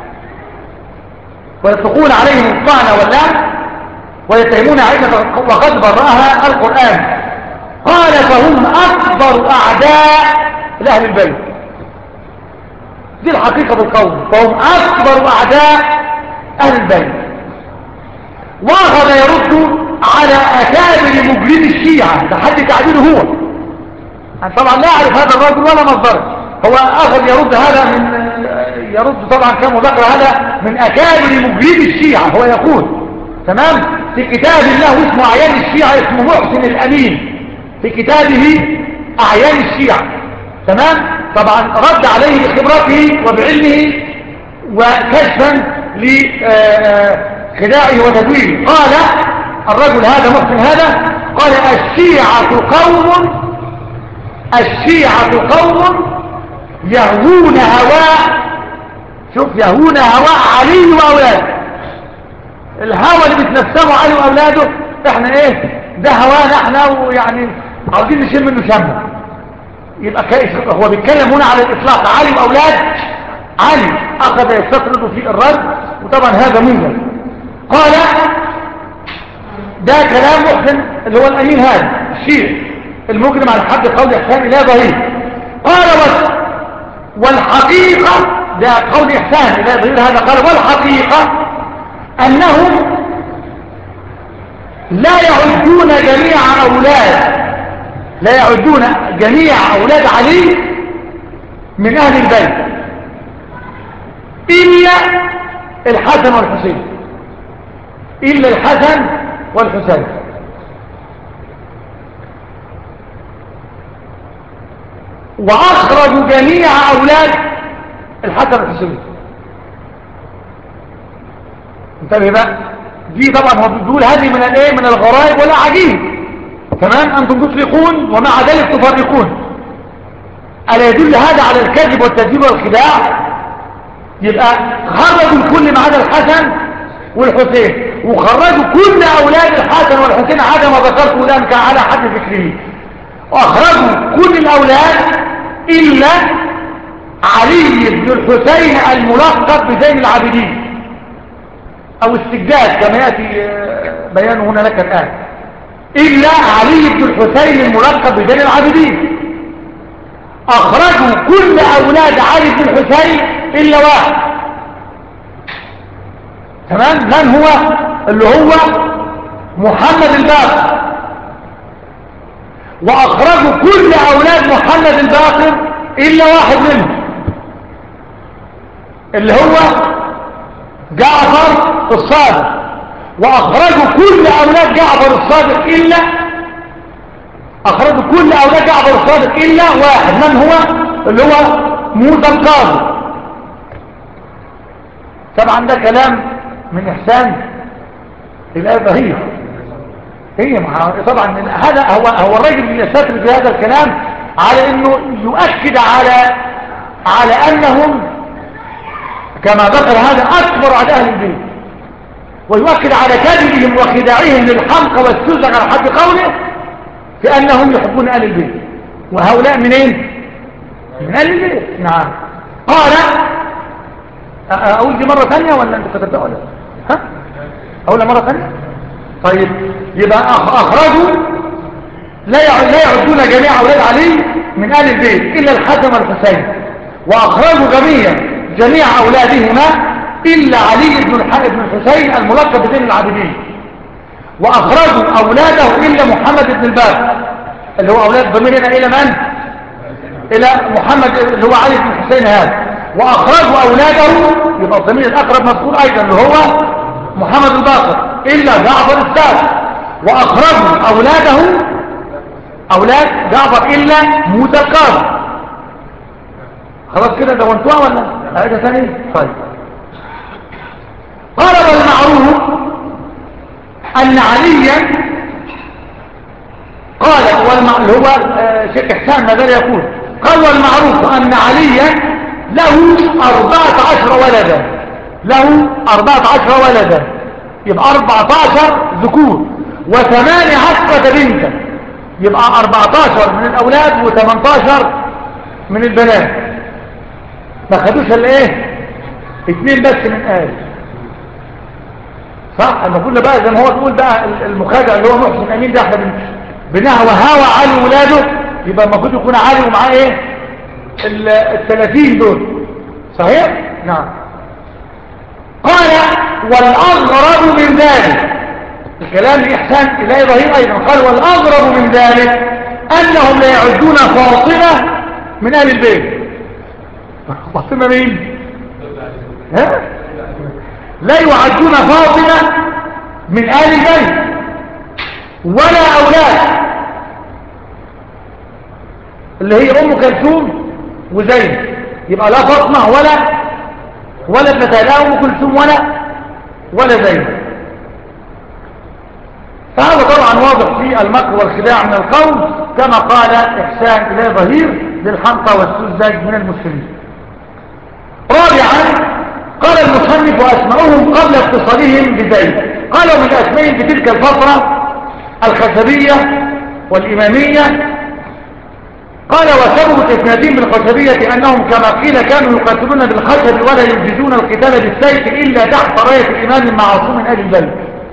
[SPEAKER 1] ويطلقون عليهم الطعنة واللعنة ويتهمون عائشة وقد برأها القرآن. قال فهم أكبر أعداء لأهل البيت. دي الحقيقة بالقول، فهم أكبر أعداء أهل البيت. وأخذ يرد على أكابر مجرم الشيعة لحد تعبيره هو. طبعا لا أعرف هذا الرجل ولا مصدره. هو أخذ يرد هذا من يرد طبعا كما ذكر هذا من أكابر مجرم الشيعة. هو يقول تمام في كتاب له اسمه أعيان الشيعة، اسمه محسن الأمين في كتابه أعيان الشيعة. تمام. طبعا رد عليه بخبرته وبعلمه وكشفا لخداعه وتدويره. قال الرجل هذا محسن هذا قال الشيعة قوم يهوون هواء. شوف يهوون هواء علي وأولاده. الهوى اللي بتنسموا علي وأولاده احنا ايه ده هوانا احنا، ويعني عاوزين نشيل منه شمه. يبقى هو بيتكلم هنا على الإطلاق علي وأولاد علي. أخذ يستطرد في الرد وطبعا هذا موجب. قال ده كلام محسن اللي هو الأمين هذا الشيعي المجرم على حد قول إحسان لا ظهير. قال والحقيقة ده قول إحسان لا ظهير هذا. قال والحقيقة أنهم لا يعدون جميع أولاد علي من أهل البيت إلا الحسن والحسين. وأخرجوا جميع أولاد الحسن والحسين. انتبه بقى، دي طبعا هو بيقول هذه من الايه من الغرائب ولا عجيب. تمام. انتم تطلقون ومع ذلك تفرقون. الا يدل هذا على الكذب والتكذيب والخداع؟ يبقى خرجوا الكل ما عدا الحسن والحسين، وخرجوا كل اولاد الحسن والحسين عدا ما ذكرته الان كان على حد ذكره، واخرجوا كل الاولاد الا علي بن الحسين الملقب بزين العابدين او السجاد كما يأتي بيانه هنا لك الآن. إلا علي بن الحسين الملقب بزين العابدين. أخرجوا كل أولاد علي بن الحسين إلا واحد. تمام. من هو؟ اللي هو محمد الباقر. وأخرجوا كل أولاد محمد الباقر إلا واحد منهم اللي هو جعفر الصادق. وأخرجوا كل أولاد جعفر الصادق إلا واحد. من هو؟ اللي هو موسى القاضي. طبعا ده كلام من إحسان الآية ظهير. هي طبعا هذا هو الرجل يستدل في هذا الكلام على انه يؤكد على انهم كما ذكر هذا اكبر على اهل البيت، ويؤكد على كذبهم وخداعهم للحمق والسوء على حد قوله في انهم يحبون اهل البيت. وهؤلاء منين؟ من اهل البيت. نعم. قال اقول دي مره ثانيه ولا انت كتبتها ولا ها؟ اقولها مره ثانيه. طيب يبقى اخرجوا لا يعدون جميع اولاد علي من اهل البيت الا الحسن والحسين، واخرجوا جميع اولادهما الا علي بن الحسين الملقب بزين العابدين، واخرجوا اولاده الا محمد بن الباقر اللي هو اولاد ضميرنا الى من؟ الى محمد اللي هو علي بن الحسين هذا. واخرجوا اولاده يبقى الضمير الاقرب مذكور ايضا اللي هو محمد الباقر الا جعفر الثالث. واخرجوا اولاده اولاد جعفر الا موسى القاضي. خلاص كده دونتوها ولا اعيدها ثاني؟ طيب. قال والمعروف ان عليا قال اللي هو شيخ احسان ماذا يقول؟ قال والمعروف ان عليا له 14 ولدا، له 14 ولدا، يبقى 14 ذكور و18 بنتا، يبقى 14 من الاولاد و18 من البنات. ما خدوش الا ايه؟ 2 بس من آل. صح؟ اما كنا بقى زي ما هو بيقول بقى المخادع اللي هو محسن امين ده احنا بنهوى هوى علي ولاده، يبقى المفروض يكون علي ومعاه ايه؟ ال30 دول. صحيح؟ نعم. قال والاغرب من ذلك، الكلام لإحسان إلهي ظهير أيضا، قال والاغرب من ذلك أنهم لا يعدون فاطمة من أهل البيت. فاطمة مين؟ ها؟ لا يعدون فاطمة من أهل البيت ولا أولاد اللي هي أم كلثوم وزينب، يبقى لا فاطمة ولا ابنتها، لا أم كلثوم ولا زينب. فهذا طبعا واضح في المكر والخداع من القوم كما قال إحسان إلى ظهير للحمقى والسذج من المسلمين. رابعا قال المصنف وأسمعهم قبل اتصالهم بزيد، قالوا من أسمائهم في تلك الفترة الخشبية والإمامية. قال وسبب تسميتهم بالخشبية أنهم كما قيل كانوا يقاتلون بالخشب ولا يجيزون القتال بالسيف إلا تحت راية الإمام معصوم من أهل البيت.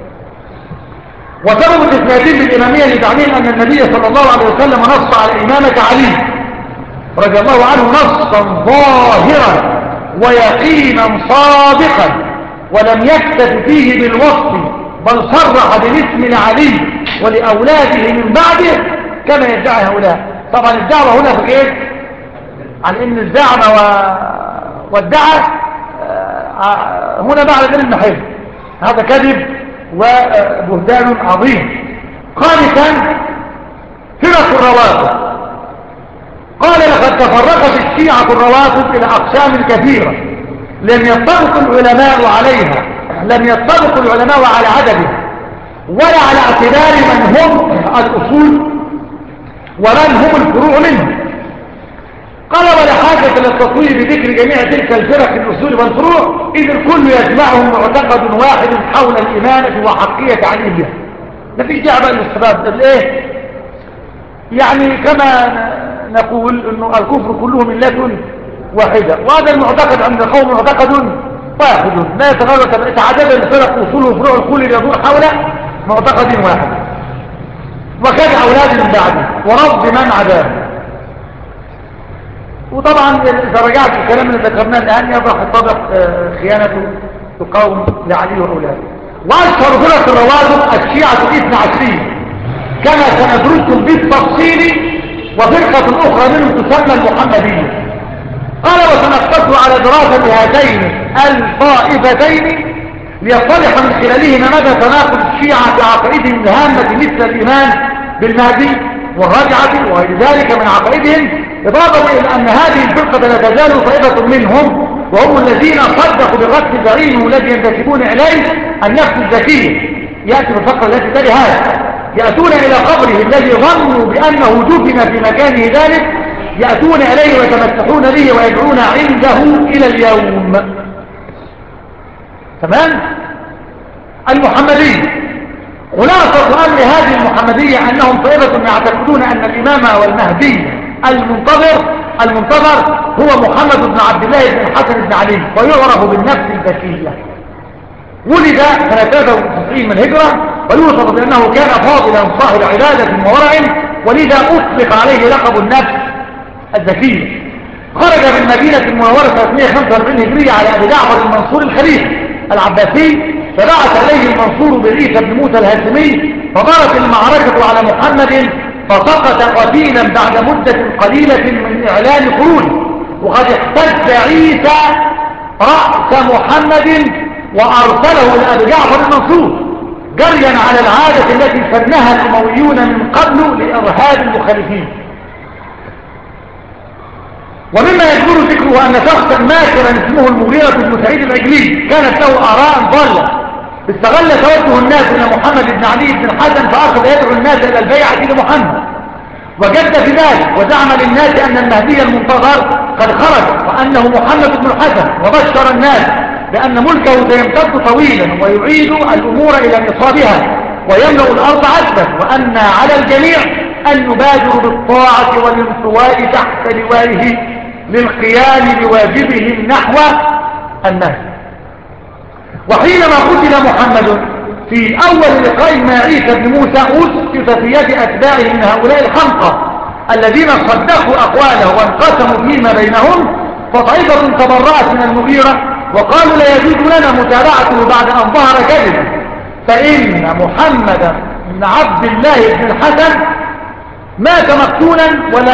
[SPEAKER 1] وسبب تسميتهم بالإمامية لتعليم أن النبي صلى الله عليه وسلم نص على إمامة علي رضي الله عنه نصا ظاهرا ويقينا صادقا، ولم يكتف فيه بالوصف بل صرح بالاسم لعلي ولأولاده من بعده كما يدعي هؤلاء. طبعا الدعوة هنا في ايه؟ عن ان الزعم والدعوة هنا بعد غير المحل، هذا كذب وبهتان عظيم. خامسا فرق الرواتب. قال لقد تفرقت الشيعة الرواتب إلى أقسام كثيرة لم يتفق العلماء عليها، لم يتفق العلماء على عددها ولا على اعتبار من هم الأصول ومن هم الفروع منه. قال ولا حاجة للتطويل بذكر جميع تلك الفرق الأصول والفروع إذ الكل يجمعهم معتقد واحد حول الإمامة وحقية علي بها. مفيش داعي بقى للسباب الايه؟ يعني كما نقول انه الكفر كله ملة واحدة، وهذا المعتقد عند القوم معتقد واحد لا يتغير، تعدد الفرق أصول وفروع الكل يدور حول معتقد واحد، وكان أولاد من بعده ورب من عداه. وطبعا إذا رجعت الكلام اللي ذكرناه الآن يبقى يتضح خيانة القوم لعلي وأولاده. وأشهر فرق الرواتب الشيعة 12 كما سندرسهم بالتفصيل، وفرقة أخرى منهم تسمى المحمدية. قال وسنقتصر على دراسة هاتين الطائفتين ليصطلح من خلالهما مدى تناقض الشيعة في عقائدهم الهامة مثل الإيمان بالمهدي والرجعة وغير ذلك من عقائدهم، إضافة إلى أن هذه الفرقة لا تزال طائفة منهم وهم الذين صدقوا بالرد زعيمهم الذي ينتسبون إليه النفس الزكية يأتي بالفقرة التي تلي هذا. يأتون إلى قبره الذي ظنوا بأنه دفن في مكانه ذلك، يأتون إليه ويتمسحون به ويدعون عنده إلى اليوم. تمام؟ المحمدية، خلاصة أمر هذه المحمدية أنهم طائفة يعتقدون أن الإمام والمهدي المنتظر هو محمد بن عبد الله بن الحسن بن علي، ويعرف بالنفس الزكية. ولد سنة 93 من الهجرة، ويوصف بأنه كان فاضلا صاحب عبادة وورع، ولذا أطلق عليه لقب النفس الزكية. خرج من مدينة المنورة سنة 145 هجرية على أبي جعفر المنصور الخليفة العباسي، فبعث إليه المنصور بعيسى بن موسى الهاشمي، فدارت المعركة على محمد، فسقط قتيلا بعد مدة قليلة من إعلان خروجه. وقد احتج عيسى رأس محمد وأرسله لأبي جعفر المنصور جريا على العادة التي سنها الأمويون من قبل لإرهاب المخالفين. ومما يجبر ذكره أن شخصا ماكرا اسمه المغيرة بن سعيد العجلي كانت له آراء ضالة، استغل توجه الناس إلى محمد بن علي بن الحسن، فأخذ يدعو الناس إلى البيعة لمحمد، وجد في ذلك وزعم للناس أن المهدي المنتظر قد خرج وأنه محمد بن الحسن، وبشر الناس بأن ملكه سيمتد طويلا ويعيد الأمور إلى نصابها ويملأ الأرض عدلا، وأن على الجميع أن يبادروا بالطاعة والانطواء تحت لوائه للقيام بواجبهم نحو النهي. وحينما قتل محمد في أول لقاء مع عيسى بن موسى، أسقط في يد أتباعه من هؤلاء الحمقى الذين صدقوا أقواله وانقسموا فيما بينهم، فطائفة تبرأت من المغيرة وقالوا لا يجوز لنا متابعته بعد أن ظهر كذبا، فإن محمد بن عبد الله بن الحسن مات مقتولا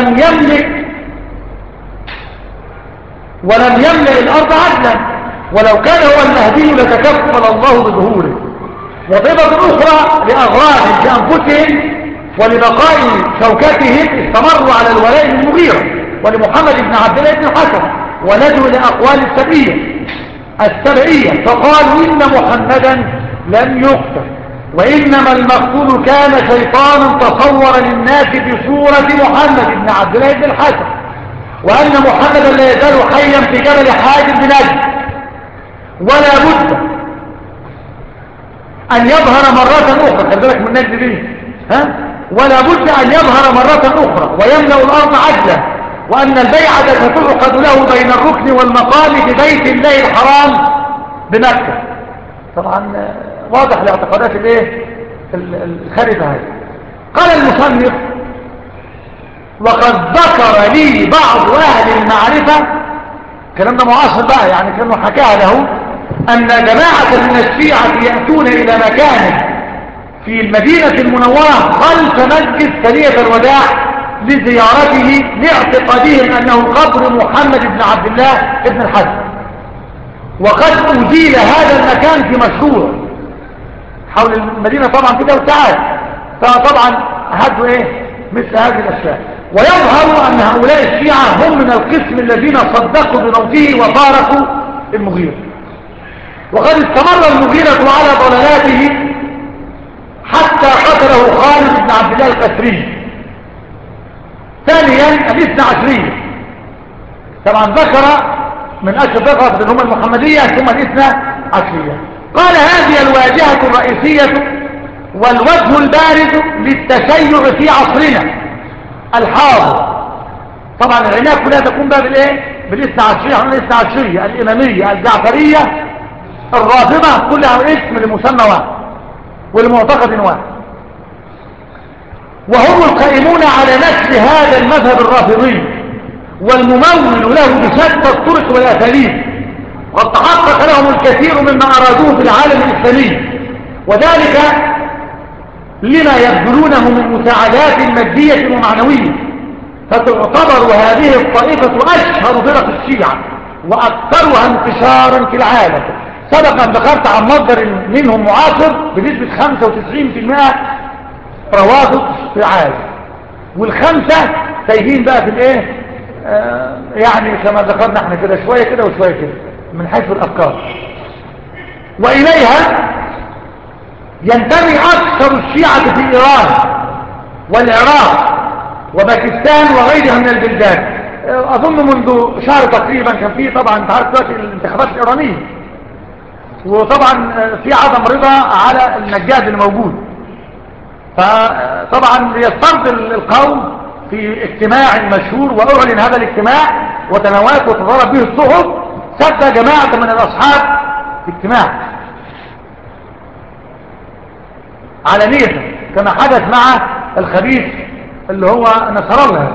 [SPEAKER 1] ولم يملأ الأرض عدلا، ولو كان هو المهدي لتكفل الله بظهوره. وطيبة أخرى لأغراض بأنفسهم ولبقاء شوكتهم استمروا على الولاء للمغيرة ولمحمد بن عبد الله بن الحسن، ولجوا لأقوال السبعية فقالوا إن محمدا لم يقتل، وإنما المقتول كان شيطانا تصور للناس بصورة محمد بن عبد الله بن الحسن، وأن محمدا لا يزال حيا في جبل حاجب بن نجد، ولا بد أن يظهر مرة أخرى. خلي بالك من نجد دي، ولا بد أن يظهر مرة أخرى ويملأ الأرض عدلا، وأن البيعة ستعقد له بين الركن والمقام ببيت الله الحرام بمكة. طبعا واضح لاعتقادات الخارجة هذه. قال المصنف: وقد ذكر لي بعض أهل المعرفة، الكلام ده معاصر بقى يعني كانوا حكاها له، أن جماعة من الشيعة يأتون إلى مكان في المدينة المنورة خلف مسجد ثنية الوداع لزيارته لاعتقادهم أنه قبر محمد بن عبد الله بن الحسن، وقد أزيل هذا المكان في مشروع حول المدينة طبعا كده وساعات، فطبعا هدوا مثل هذه الأشياء. ويظهر أن هؤلاء الشيعة هم من القسم الذين صدقوا بموته وفارقوا المغيرة. وقد استمر المغيرة على ضلالاته حتى قتله خالد بن عبد الله القسري. ثانيا الاثنى عشرية، طبعا ذكر من أشهر ذكر بأنهم المحمدية ثم الاثنى عشرية. قال: هذه الواجهة الرئيسية والوجه البارز للتشيع في عصرنا الحاضر. طبعا العناية كلها تكون بقى بالاثنى عشرية، الاثنى عشرية الإمامية الجعفرية الرافضة، كلها اسم لمسمى واحد ولمعتقد واحد، وهم القائمون على نشر هذا المذهب الرافضي والممول له بشتى الطرق والأساليب، وقد تحقق لهم الكثير مما أرادوه في العالم الإسلامي، وذلك لما يبذلونه من مساعدات مادية ومعنوية. فتعتبر هذه الطائفة أشهر فرق الشيعة وأكثرها انتشارا في العالم. سبق أن ذكرت عن مصدر منهم معاصر بنسبة 95% روافض في العالم، والخمسة تايهين بقى في يعني كما ذكرنا احنا كده شوية كده وشوية كده من حيث الأفكار. وإليها ينتمي أكثر الشيعة في إيران والعراق وباكستان وغيرها من البلدان. أظن منذ شهر تقريبا كان فيه، طبعا انت عارف دلوقتي الانتخابات الإيرانية، وطبعا في عدم رضا على النجاد اللي موجود، فطبعا يسترد القوم في اجتماع مشهور، وأعلن هذا الاجتماع وتناولت وتضرب به الصحف، سد جماعة من الأصحاب في اجتماع علنية كما حدث مع الخبيث اللي هو نصر الله.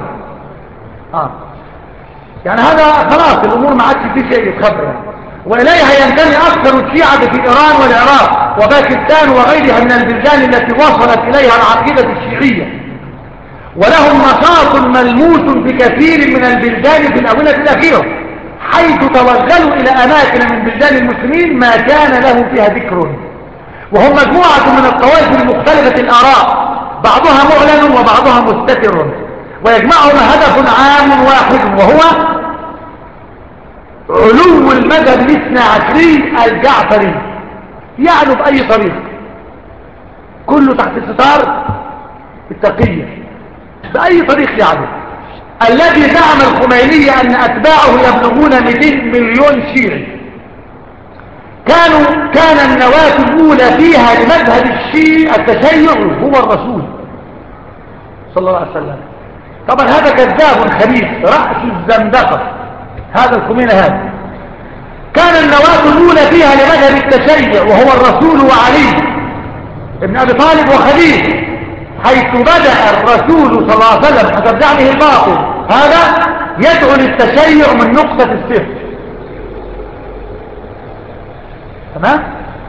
[SPEAKER 1] يعني هذا خلاص الأمور ما عادش في شيء يتخبى يعني. وإليها ينتمي أكثر الشيعة في إيران والعراق وباكستان وغيرها من البلدان التي وصلت إليها العقيدة الشيعية، ولهم نشاط ملموس في كثير من البلدان في الآونة الأخيرة، حيث توغلوا إلى أماكن من بلدان المسلمين ما كان له فيها ذكر. وهم مجموعة من الطوائف المختلفة الآراء، بعضها معلن وبعضها مستتر، ويجمعهم هدف عام واحد، وهو علو المذهب الاثنى عشري الجعفري، يعني بأي طريق، كله تحت ستار التقية، بأي طريق يعني. الذي زعم الخميني أن أتباعه يبلغون 200 مليون شيعي، كان النواة الأولى فيها لمذهب التشيع هو الرسول صلى الله عليه وسلم. طبعا هذا كذاب خبيث رأس الزندقة، هذا الخميني هذا. كان النواة الأولى فيها لمذهب التشيع وهو الرسول وعلي ابن أبي طالب وخليل، حيث بدأ الرسول صلى الله عليه وسلم حسب زعمه الباطل هذا يدعو للتشيع من نقطة الصفر. تمام؟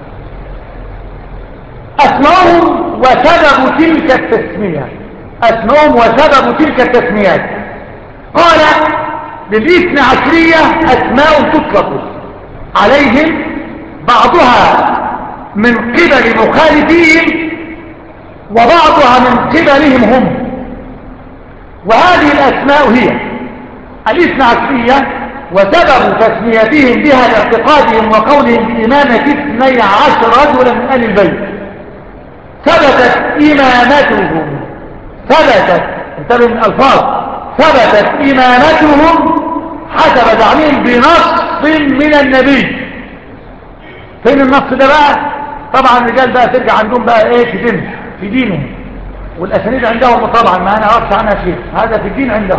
[SPEAKER 1] أسمائهم وسبب تلك التسمية، أسمائهم وسبب تلك التسميات. قال للاثنى عشرية أسماء تطلق عليهم، بعضها من قبل مخالفين وبعضها من قبلهم هم، وهذه الأسماء هي الاثنى عشرية، وسبب تسميتهم بها لاعتقادهم وقولهم بإمامة 12 رجلا من آل البيت. ثبتت إمامتهم، ثبتت، انتبه من الألفاظ، ثبتت إمامتهم حسب زعمهم بنص من النبي. فين النص ده بقى؟ طبعا الرجال بقى ترجع عندهم بقى ايه في دينهم، والأسانيد عندهم طبعا ما أنا أعرفش عنها شيء، هذا في الدين عندهم.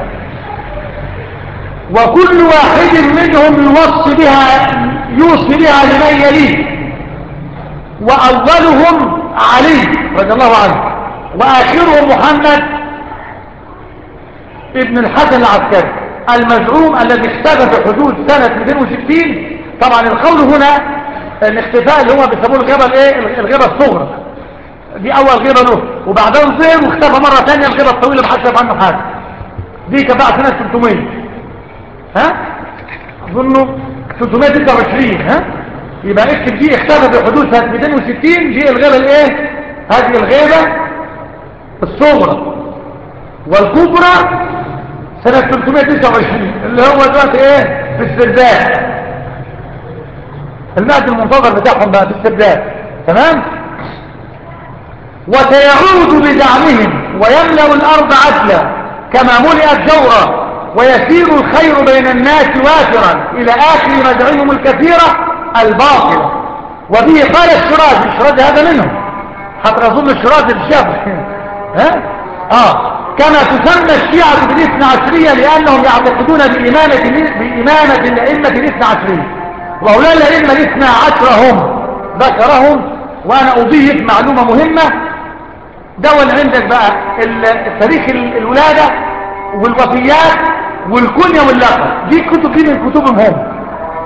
[SPEAKER 1] وكل واحد منهم يوصي بها لمن يليه، وأولهم علي رضي الله عنه، وآخرهم محمد ابن الحسن العسكري المزعوم الذي اختفى في حدود سنة 260. طبعا القول هنا الاختفاء اللي هو بيسموه الغيبة الايه، الغيبة الصغرى، دي اول غيبة له، وبعدين ظهر واختفى مرة ثانية الغيبة الطويلة محدش عنه حاجة، دي كان بعد سنة 300 اظنه 329 يبقى اكتب دي اختفى في حدود سنة 260، دي الغيبة الايه، هذه الغيبة الصغرى، والكبرى سنة 329 اللي هو دلوقتي ايه في السرداب، المهد المنتظر بتاعهم بقى في السرداب. تمام؟ وسيعود بزعمهم ويملأ الأرض عدلا كما ملئت جورا، ويسير الخير بين الناس وافرا إلى آخر مدعيهم الكثيرة الباطلة. وبه قال الشراز هذا منهم، حتى أظن الشراز الشاب كما تسمى الشيعة بالاثنى عشرية لأنهم يعتقدون بإمامة الأئمة الاثنى عشرية، وأولاد الأئمة الاثنى عشر هم ذكرهم. وأنا أضيف معلومة مهمة، دول عندك بقى تاريخ الولادة والوفيات والكنية واللقب، دي كتب من كتبهم هم.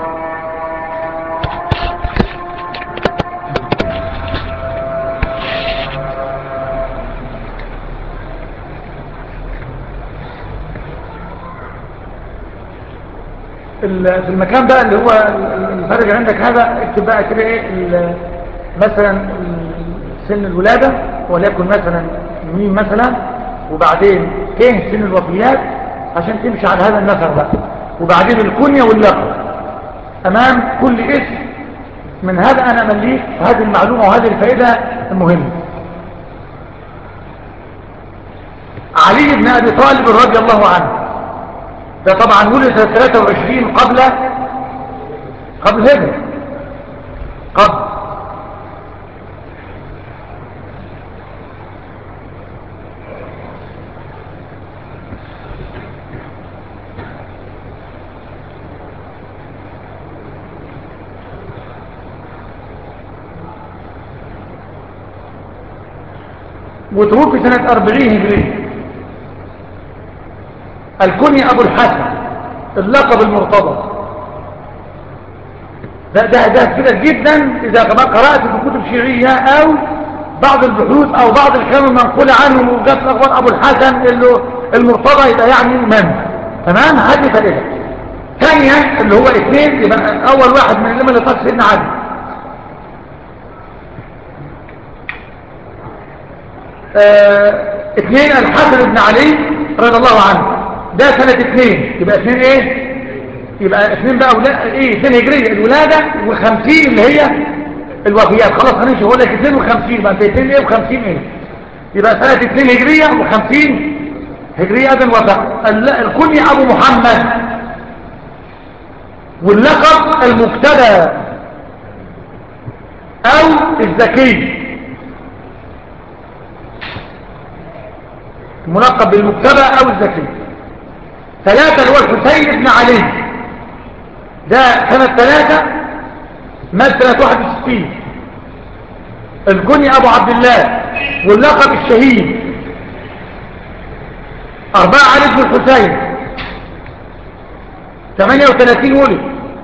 [SPEAKER 1] في المكان بقى اللي هو الفرق عندك هذا اكتب بقى كده ايه مثلا سن الولادة وليكن مثلا مين مثلا، وبعدين ايه سن الوفيات عشان تمشي على هذا النفر بقى، وبعدين الكنية واللقب امام كل اسم من هذا أنا مليت هذه المعلومة وهذه الفائدة المهمة. علي بن أبي طالب رضي الله عنه ده طبعا ولد 23 قبل الهجرة، قبل. وتوفي سنة 40 هجرية. الكني أبو الحسن، اللقب المرتضى. ده كده جدا إذا كما قرأت في كتب شيعية أو بعض البحوث أو بعض الكلام المنقول عنه وجات الأخبار أبو الحسن المرتضى، يبقى يعني من تمام. هذه فائدة ثانية اللي هو اثنين، يبقى أول واحد من الأئمة اللي طاق سيدنا علي. اثنين الحسن بن علي رضي الله عنه، ده سنة 2، يبقى 2 ايه؟ يبقى 2 بقى ايه 2 هجرية الولادة، و50 اللي هي الوفيات. خلاص هنمشي هقول لك 52 بقى 2 ايه و50 ايه، يبقى سنة 2 هجرية و50 هجرية. اذن وفاة. الكني ابو محمد، واللقب المبتدى او الزكي، الملقب بالمبتدى او الزكي. 3 اللي هو الحسين بن علي، ده سنة 3 مات سنة 61. الكني ابو عبد الله، واللقب الشهيد. 4 علي بن الحسين، 38 ولد،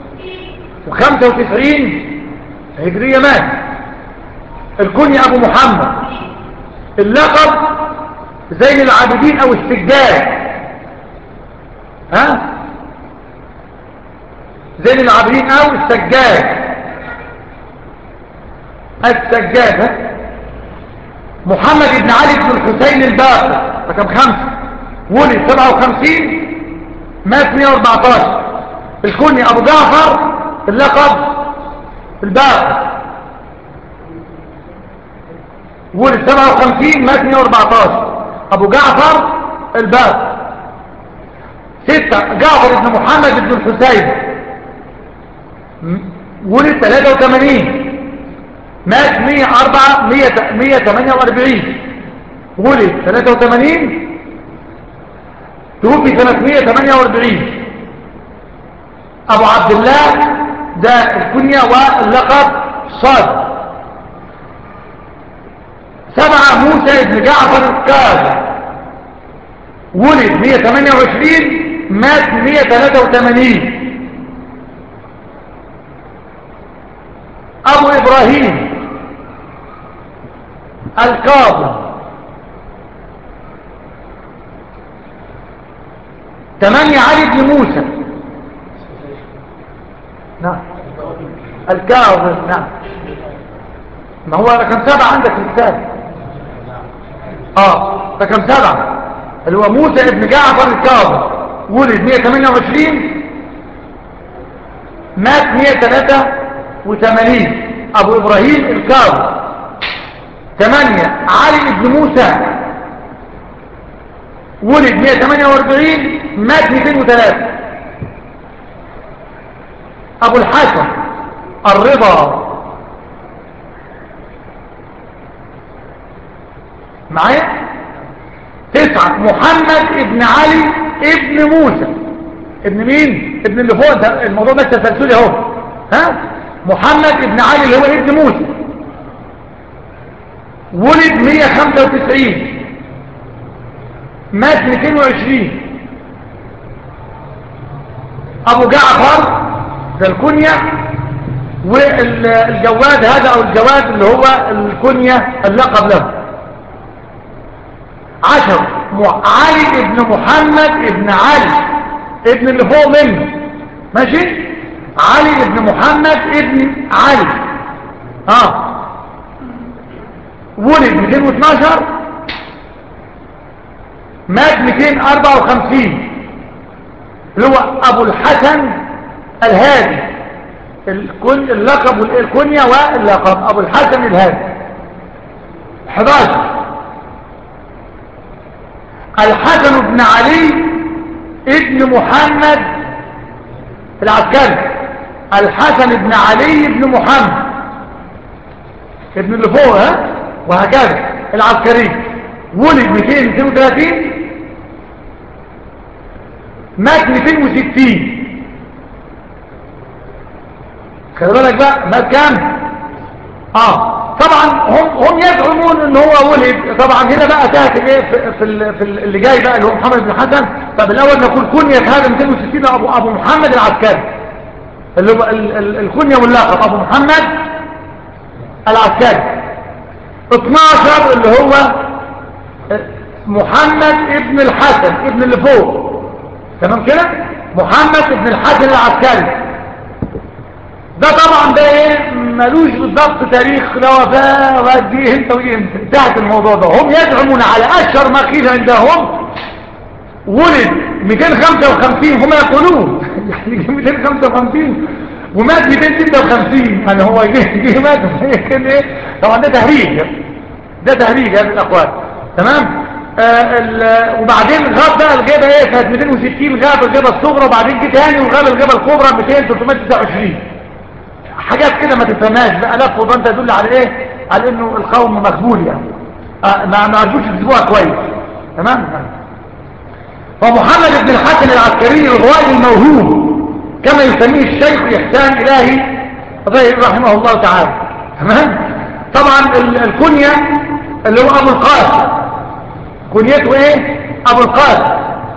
[SPEAKER 1] و95 هجرية مات. الكني ابو محمد، اللقب زين العابدين او السجاد. ها، زين العابدين او السجاد. السجاد. ها، محمد بن علي بن الحسين الباقر، رقم 5، ولد 57 مات 114. الكني ابو جعفر، اللقب الباقر، ولد 57 مات 114. ابو جعفر الباقر. 6 جعفر بن محمد بن الحسين، ولد 83 مات 148. ولد 83 توفي سنة 148. ابو عبد الله، ده الكنية واللقب صاد. 7 موسى بن جعفر الكاظم، ولد 128 مات 183. ابو ابراهيم الكاظم. 8 علي بن موسى. نعم الكاظم. نعم، ما هو رقم 7 عندك في الكتاب. رقم 7 اللي هو موسى ابن جعفر الكاظم، ولد 128 مات 183. ابو ابراهيم الكاظم. 8 علي بن موسى، ولد 148 مات 203. ابو الحسن الرضا. معايا؟ 9 محمد ابن علي ابن موسى. ابن مين؟ ابن اللي فوق ده، الموضوع ده تسلسلي اهو. ها، محمد ابن علي اللي هو ابن موسى، ولد 195 مات 220. ابو جعفر ده الكنية، والجواد هذا او الجواد اللي هو الكنية اللقب له. 10 علي ابن محمد ابن علي ابن اللي فوق منه، ماشي؟ علي ابن محمد ابن علي. ولد 212 مات 254، اللي هو ابو الحسن الهادي. اللقب والكنية واللقب. ابو الحسن الهادي. 11 الحسن بن علي ابن محمد العسكري. الحسن بن علي بن محمد ابن اللي فوق، وهكذا العسكري. ولد 232 مات 260. خلي بالك بقى مات كام؟ طبعا هم يزعمون ان هو ولد. طبعا هنا بقى تاتي ايه في اللي جاي بقى اللي هو محمد بن حسن. طب الاول نقول كنية هذا 260 ابو محمد العسكري اللي هو الكنية واللقب ابو محمد العسكري. 12 اللي هو محمد ابن الحسن ابن اللي فوق، تمام كده؟ محمد ابن الحسن العسكري. ده طبعا ده ايه ملوش بالضبط تاريخ لا وفاة ودي انت تحت الموضوع ده. هم يزعمون على اشهر ما قيل عندهم ولد 255 هم يقولون يعني 255 ومات 256 يعني هو جه مات كان ايه. طبعا ده تهريج، ده تهريج هذه الاقوال، تمام. وبعدين غاب بقى الغيبه ايه كانت 260 غاب الغيبه الصغرى وبعدين جه تاني وغاب الغيبه الكبرى 329 حاجات كده ما تفهمهاش بقى لف وضن تدل على ايه على انه القوم مقبول يعني ما عرفوش يكتبوها كويس، تمام. فمحمد بن الحسن العسكري الغوائي الموهوب كما يسميه الشيخ إحسان إلهي رحمه الله تعالى، تمام. طبعا الكنية اللي هو أبو القاسم، كنيته إيه؟ أبو القاسم.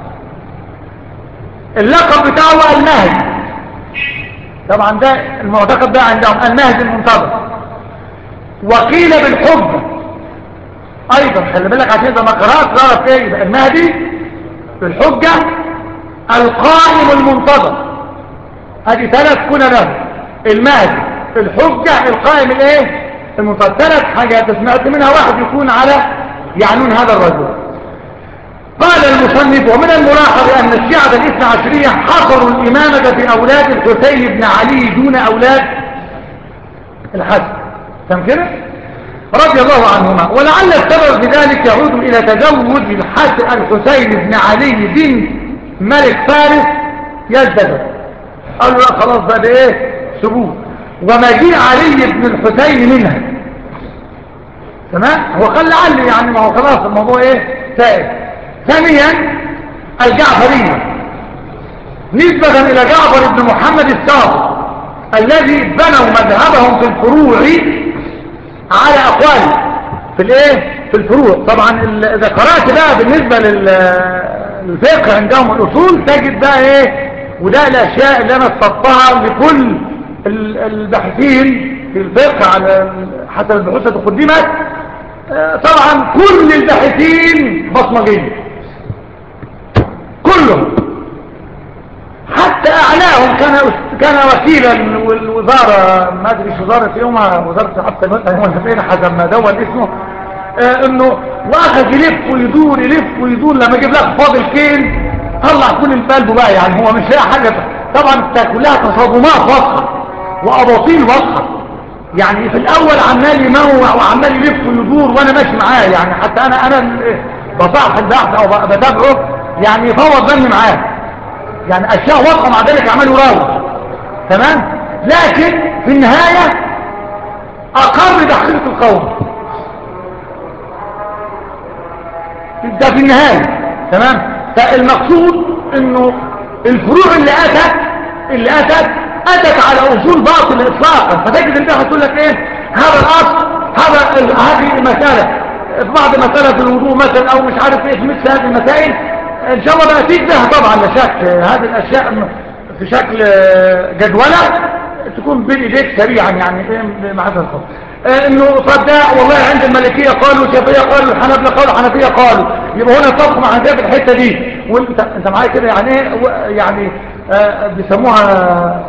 [SPEAKER 1] اللقب بتاعه المهدي، طبعا ده المعتقد ده عندهم المهدي المنتظر. وقيل بالحجة أيضا، خلي بالك عشان إذا ما قرأت تعرف إيه يبقى المهدي بالحجة القائم المنتظر. هذه 3 كنى له، المهدي الحجة القائم الايه المنتظر. 3 حاجات سمعت منها واحد يكون على يعنون هذا الرجل. قال المصنف ومن الملاحظ أن الشيعة الاثنى عشرية حصروا الإمامة في أولاد الحسين بن علي دون أولاد الحسن، فهم كده؟ رضي الله عنهما. ولعل السبب في ذلك يعود إلى تزوج الحسين بن علي بن ملك فارس يزدد. قال له لا خلاص بقى ده ايه سبوت. ومجيء علي بن الحسين منها، تمام. هو قال لعل يعني ما هو خلاص الموضوع ايه سائل. ثانيا الجعفرية نسبة إلى جعفر بن محمد الصادق الذي بنوا مذهبهم في الفروع على أقوال في الايه في الفروع. طبعا إذا قرأت بقى بالنسبة للفقه عندهم الأصول تجد بقى ايه، وده الأشياء اللي أنا استطاعها لكل الباحثين في الفقه على حسب البحوث تقدمت. طبعا كل الباحثين بصمجية كلهم، حتى أعلاهم كان وكيلا والوزارة ما أدري وزارة يومها وزارة حتى المتحدين حسب ما دون اسمه انه واخذ يلف ويدور يلف ويدور لما يجيب لك فاضل كيل طلع كل البلب بقى. يعني هو مش لاقي حاجة. طبعا كلها تصادمات واضحة وأباطيل واضحة. يعني في الأول عمال يموع وعمال يلف ويدور وأنا ماشي معاه. يعني حتى أنا بصاحب البحث أو بتابعه يعني يفوض ظني معاه. يعني أشياء واضحة مع ذلك عمال يراوغ، تمام. لكن في النهاية أقر بحقيقة القوم ده في النهاية، تمام. فالمقصود انه الفروع اللي اتت على اصول باطل اطلاقا. فتجد الباحث تقول لك ايه هذا الاصل هذه المساله في بعض مساله في الوضوء مثلا او مش عارف ايه في مثل هذه المسائل ان شاء الله بقى بها طبعا لا شك. هذه الاشياء في شكل جدوله تكون بين ايديك سريعا يعني ايه مع هذا الخط. انه صدق والله عند المالكيه قالوا الشافعيه قالوا الحنابلة قالوا الحنفيه قالوا، يبقى هنا صفق مع في الحته دي. وانت معايا كده يعني ايه يعني بيسموها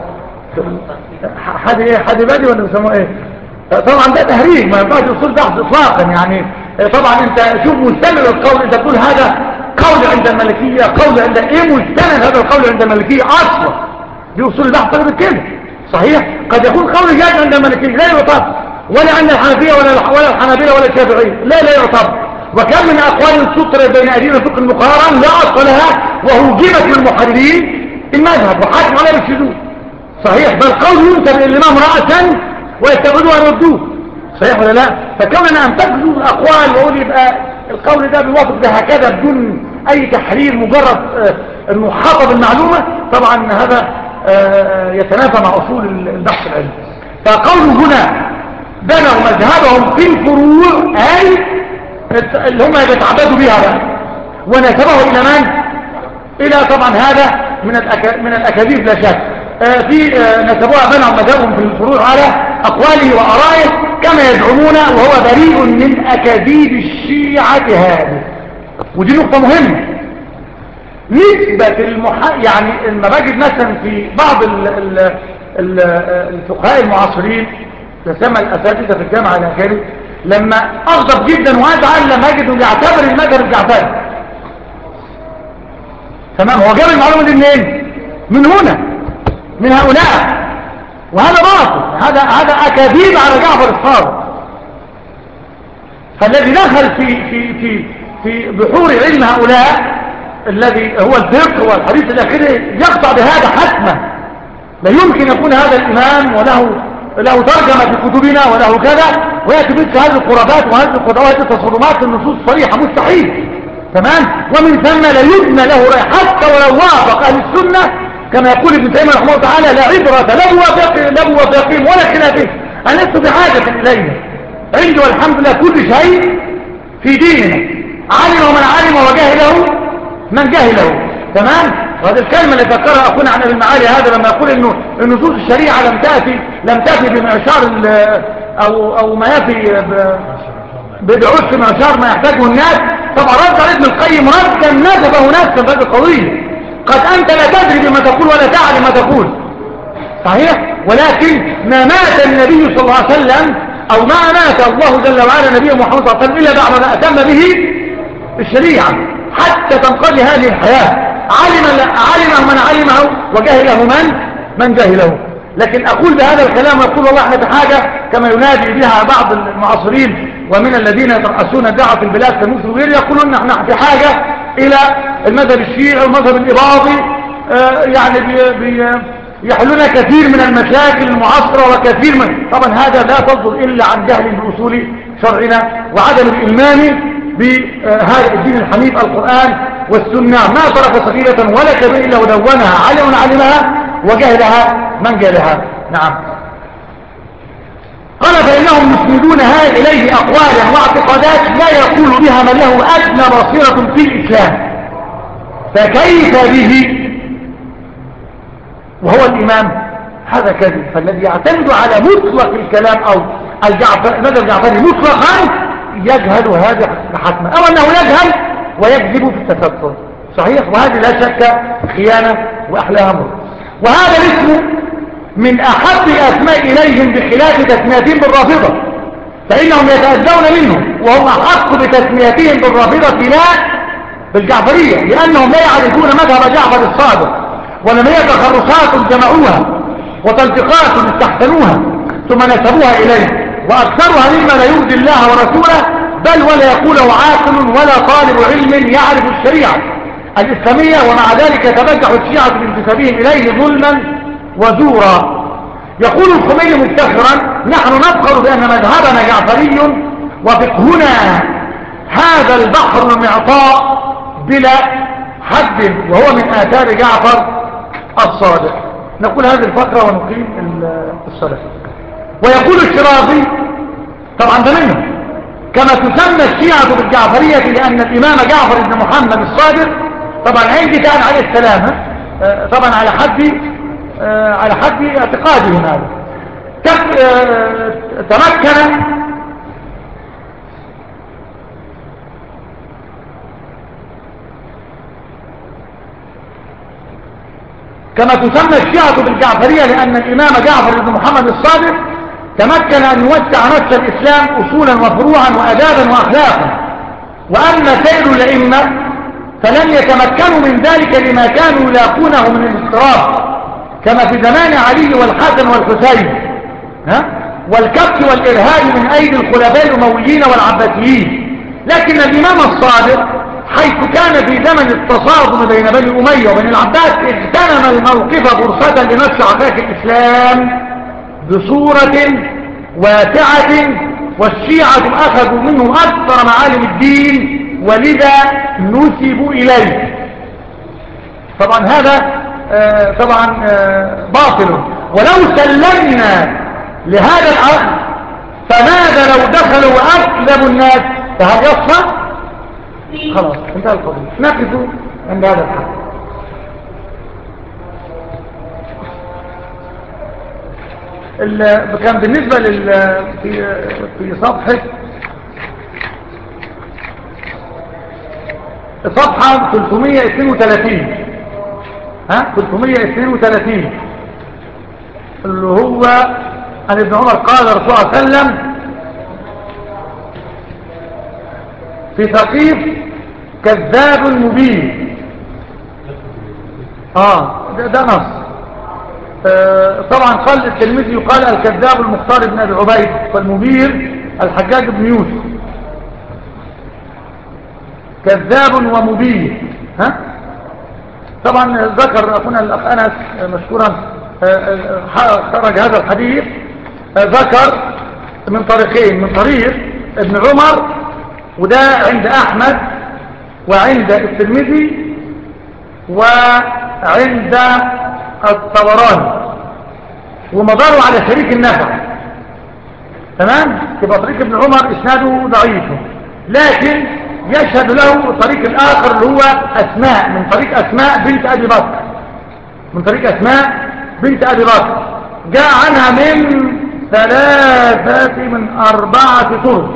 [SPEAKER 1] حد بادي ولا بيسموها ايه. طبعا ده تهريج ما ينفعش يصير بحث اطلاقا. يعني طبعا انت شوف مستند القول، انت تقول هذا قول عند المالكيه قول عند ايه مستند هذا القول عند المالكيه اصلا دي اصول البحث غير كده. صحيح؟ قد يكون قول جائز عند المالكية لا يعتبر، ولا عند الحنفية ولا الحنابلة ولا الشافعية لا يعتبر. وكم من أقوال السطر بين أدين الفقه المقارن لا أصل لها وهوجمت من المحررين المذهب وحاكم عليها بالشذوذ. صحيح؟ بل قول ينسب للإمام رأسا ويستبعدوا أن يردوه. صحيح ولا لا؟ فكوننا أن تجدوا الأقوال وأقول يبقى القول ده بيوافق ده هكذا بدون أي تحرير، مجرد المحاطة بالمعلومة، طبعا هذا يتنافى مع أصول البحث العلمي. فقولوا هنا بنوا مذهبهم في الفروع أي اللي هم يتعبدوا بها بقى، ونسبه إلى من؟ إلى طبعا هذا من الأكاذيب لا شك. في نسبوها بنوا مذهبهم في الفروع على أقواله وآرائه كما يزعمون، وهو بريء من أكاذيب الشيعة هذه. ودي نقطة مهمة. نسبة يعني لما بجد مثلا في بعض الفقهاء المعاصرين تسمى الأساتذة في الجامعة الأخيرة، لما أغضب جدا وأزعل لما أجد أنه يعتبر المذهب الجعفري. تمام؟ هو جاب المعلومة دي منين؟ من هنا، من هؤلاء، وهذا باطل، هذا أكاذيب على جعفر الصادق. فالذي دخل في بحور علم هؤلاء الذي هو الفقه والحديث الأخير يقطع بهذا حتما. لا يمكن يكون هذا الإمام وله ترجمة في كتبنا وله كذا ويأتي بك هذه القرابات وهذه القدوات التصرمات في النصوص صريحة، مستحيل. تمام؟ ومن ثم لا يبنى له رأي حتى ولو وافق أهل السنة، كما يقول ابن تيمية رحمه الله تعالى: لا عبرة لا بوافقهم ولا خلافهم، أنا لست بحاجة إليهم، عندي والحمد لله كل شيء في ديننا، علم من علم وجهله من جهله. تمام؟ وهذه الكلمة اللي ذكرها أخونا عن المعالي هذا لما يقول إنه نصوص الشريعة لم تأتي بمعشار أو ما يأتي بدعوش معشار ما يحتاجه الناس. طبعا رد على ابن القيم ردا نسبه نفسا في هذه القضية. قد أنت لا تدري بما تقول ولا تعلم ما تقول، صحيح؟ ولكن ما مات النبي صلى الله عليه وسلم أو ما مات الله جل وعلا نبيه محمد صلى الله عليه وسلم إلا بعد ما أتم به الشريعة حتى تنقضي هذه الحياة. علمه من علمه وجهله من جهله. لكن أقول بهذا الكلام ويقول والله احنا بحاجة كما ينادي بها بعض المعاصرين ومن الذين يترأسون الدعوة في البلاد كالمسلم وغيره، يقولون نحن في حاجة إلى المذهب الشيعي والمذهب الإباضي، يعني يحلون كثير من المشاكل المعاصرة وكثير من، طبعا هذا لا تصدر إلا عن جهل بأصول شرعنا وعدم الإلمام بهذا الدين الحنيف القرآن والسنة. ما ترك صغيرة ولا كبيرة إلا ودونها، علمها وجهلها من جهلها. نعم. قال: فإنهم يسندونها إليه أقوالا واعتقادات لا يقول بها من له أدنى بصيرة في الإسلام، فكيف به وهو الإمام؟ هذا كذب. فالذي يعتمد على مطلق الكلام أو المذهب الجعفري مطلقا يجهل هذا حتما، أو أنه يجهل ويكذب في التفكر. صحيح؟ وهذه لا شك خيانة وأحلاها مر. وهذا الاسم من أحب الأسماء إليهم بخلاف تسميتهم بالرافضة، فإنهم يتأذون منهم وهم أحق بتسميتهم بالرافضة لا بالجعفرية، لأنهم لا يعرفون مذهب جعفر الصادق، ولم هي تخرصات جمعوها وتلفقات استحسنوها ثم نسبوها إليه، وأكثرها مما لا يرضي الله ورسوله، بل ولا يقوله عاقل ولا طالب علم يعرف الشريعة الإسلامية، ومع ذلك يتبجح الشيعة بانتسابهم إليه ظلما وزورا. يقول الخميني مفتخرا: نحن نفخر بأن مذهبنا جعفري وفقهنا هذا البحر المعطاء بلا حد، وهو من آثار جعفر الصادق. نقول هذه الفقرة ونقيم الصلاة. ويقول الشرازي طبعا ده منه: كما تسمى الشيعة بالجعفرية لأن الإمام جعفر بن محمد الصادق، طبعا عندي كان عليه السلام طبعا على حد اعتقادهم هذا تمكن كما تسمى الشيعة بالجعفرية لأن الإمام جعفر بن محمد الصادق تمكن أن يوسع نفس الإسلام أصولا وفروعا وأدابا وأخلاقا، وأما سائر الأئمة فلم يتمكنوا من ذلك لما كانوا يلاقونه من الاضطراب كما في زمان علي والحسن والحسين، ها؟ والكبت والإرهاب من أيدي الخلفاء الأمويين والعباسيين. لكن الإمام الصادق حيث كان في زمن التصادم بين بني أمية وبين العباس اغتنم الموقف فرصة لنشر عقائد الإسلام بصورة واسعة، والشيعة أخذوا منه أكثر معالم الدين ولذا نسبوا إليه. طبعا هذا طبعا باطل. ولو سلمنا لهذا العقل فماذا لو دخلوا وأسلموا الناس؟ فهل يصفى؟ خلاص انتهى القضية. نقف عند هذا الحد. كان بالنسبة في صفحة 332 332 اللي هو عن ابن عمر قال الرسول صلى الله عليه وسلم في ثقيف كذاب مبين. ده نص. طبعا قال الترمذي يقال الكذاب المختار بن ابي عبيد، والمبير الحجاج بن يوسف. كذاب ومبير. طبعا ذكر اخونا الاخ انس مشكورا خرج هذا الحديث، ذكر من طريقين، من طريق ابن عمر وده عند احمد وعند الترمذي وعند الطبراني، ومداره على شريك النفع. تمام. يبقى طريق ابن عمر اسناده ضعيف، لكن يشهد له الطريق الاخر اللي هو اسماء، من طريق اسماء بنت ابي بكر، من طريق اسماء بنت ابي بكر جاء عنها من 4 طرق،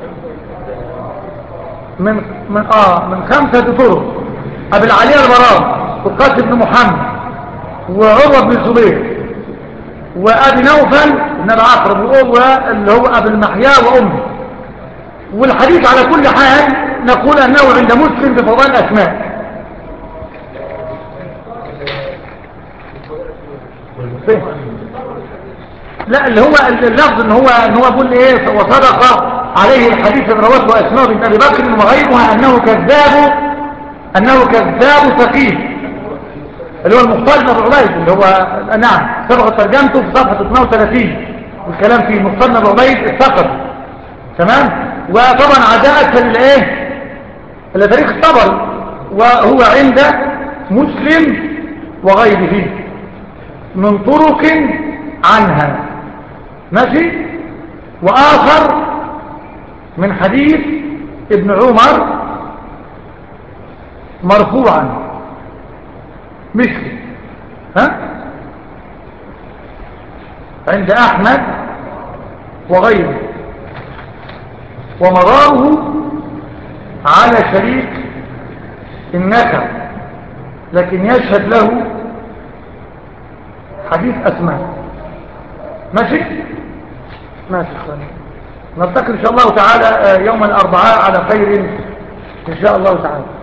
[SPEAKER 1] من 5 طرق. ابي العلي البراء وقاسم بن محمد وعروة بن الزبير وابي نوفل بن العقرب وأبوة اللي هو ابي المحيا وامه. والحديث على كل حال نقول انه عند مسلم بفضائل اسماء. لا اللي هو اللفظ ان هو يقول ايه وصدق عليه الحديث الرواه اسماء بنت ابي بكر وغيرها انه كذاب ثقيل، اللي هو المختار بن ابي عبيد اللي هو نعم سبق ترجمته في صفحه 32 والكلام في المختار بن ابي عبيد الثقفي. تمام. وطبعا عداءة الايه لتاريخ الطبري، وهو عند مسلم وغيره من طرق عنها. ماشي. واخر من حديث ابن عمر مرفوعا مثل عند احمد وغيره، ومداره على شريك النخع، لكن يشهد له حديث اسماء. ماشي. نلتقي ان شاء الله تعالى يوم الاربعاء على خير ان شاء الله تعالى.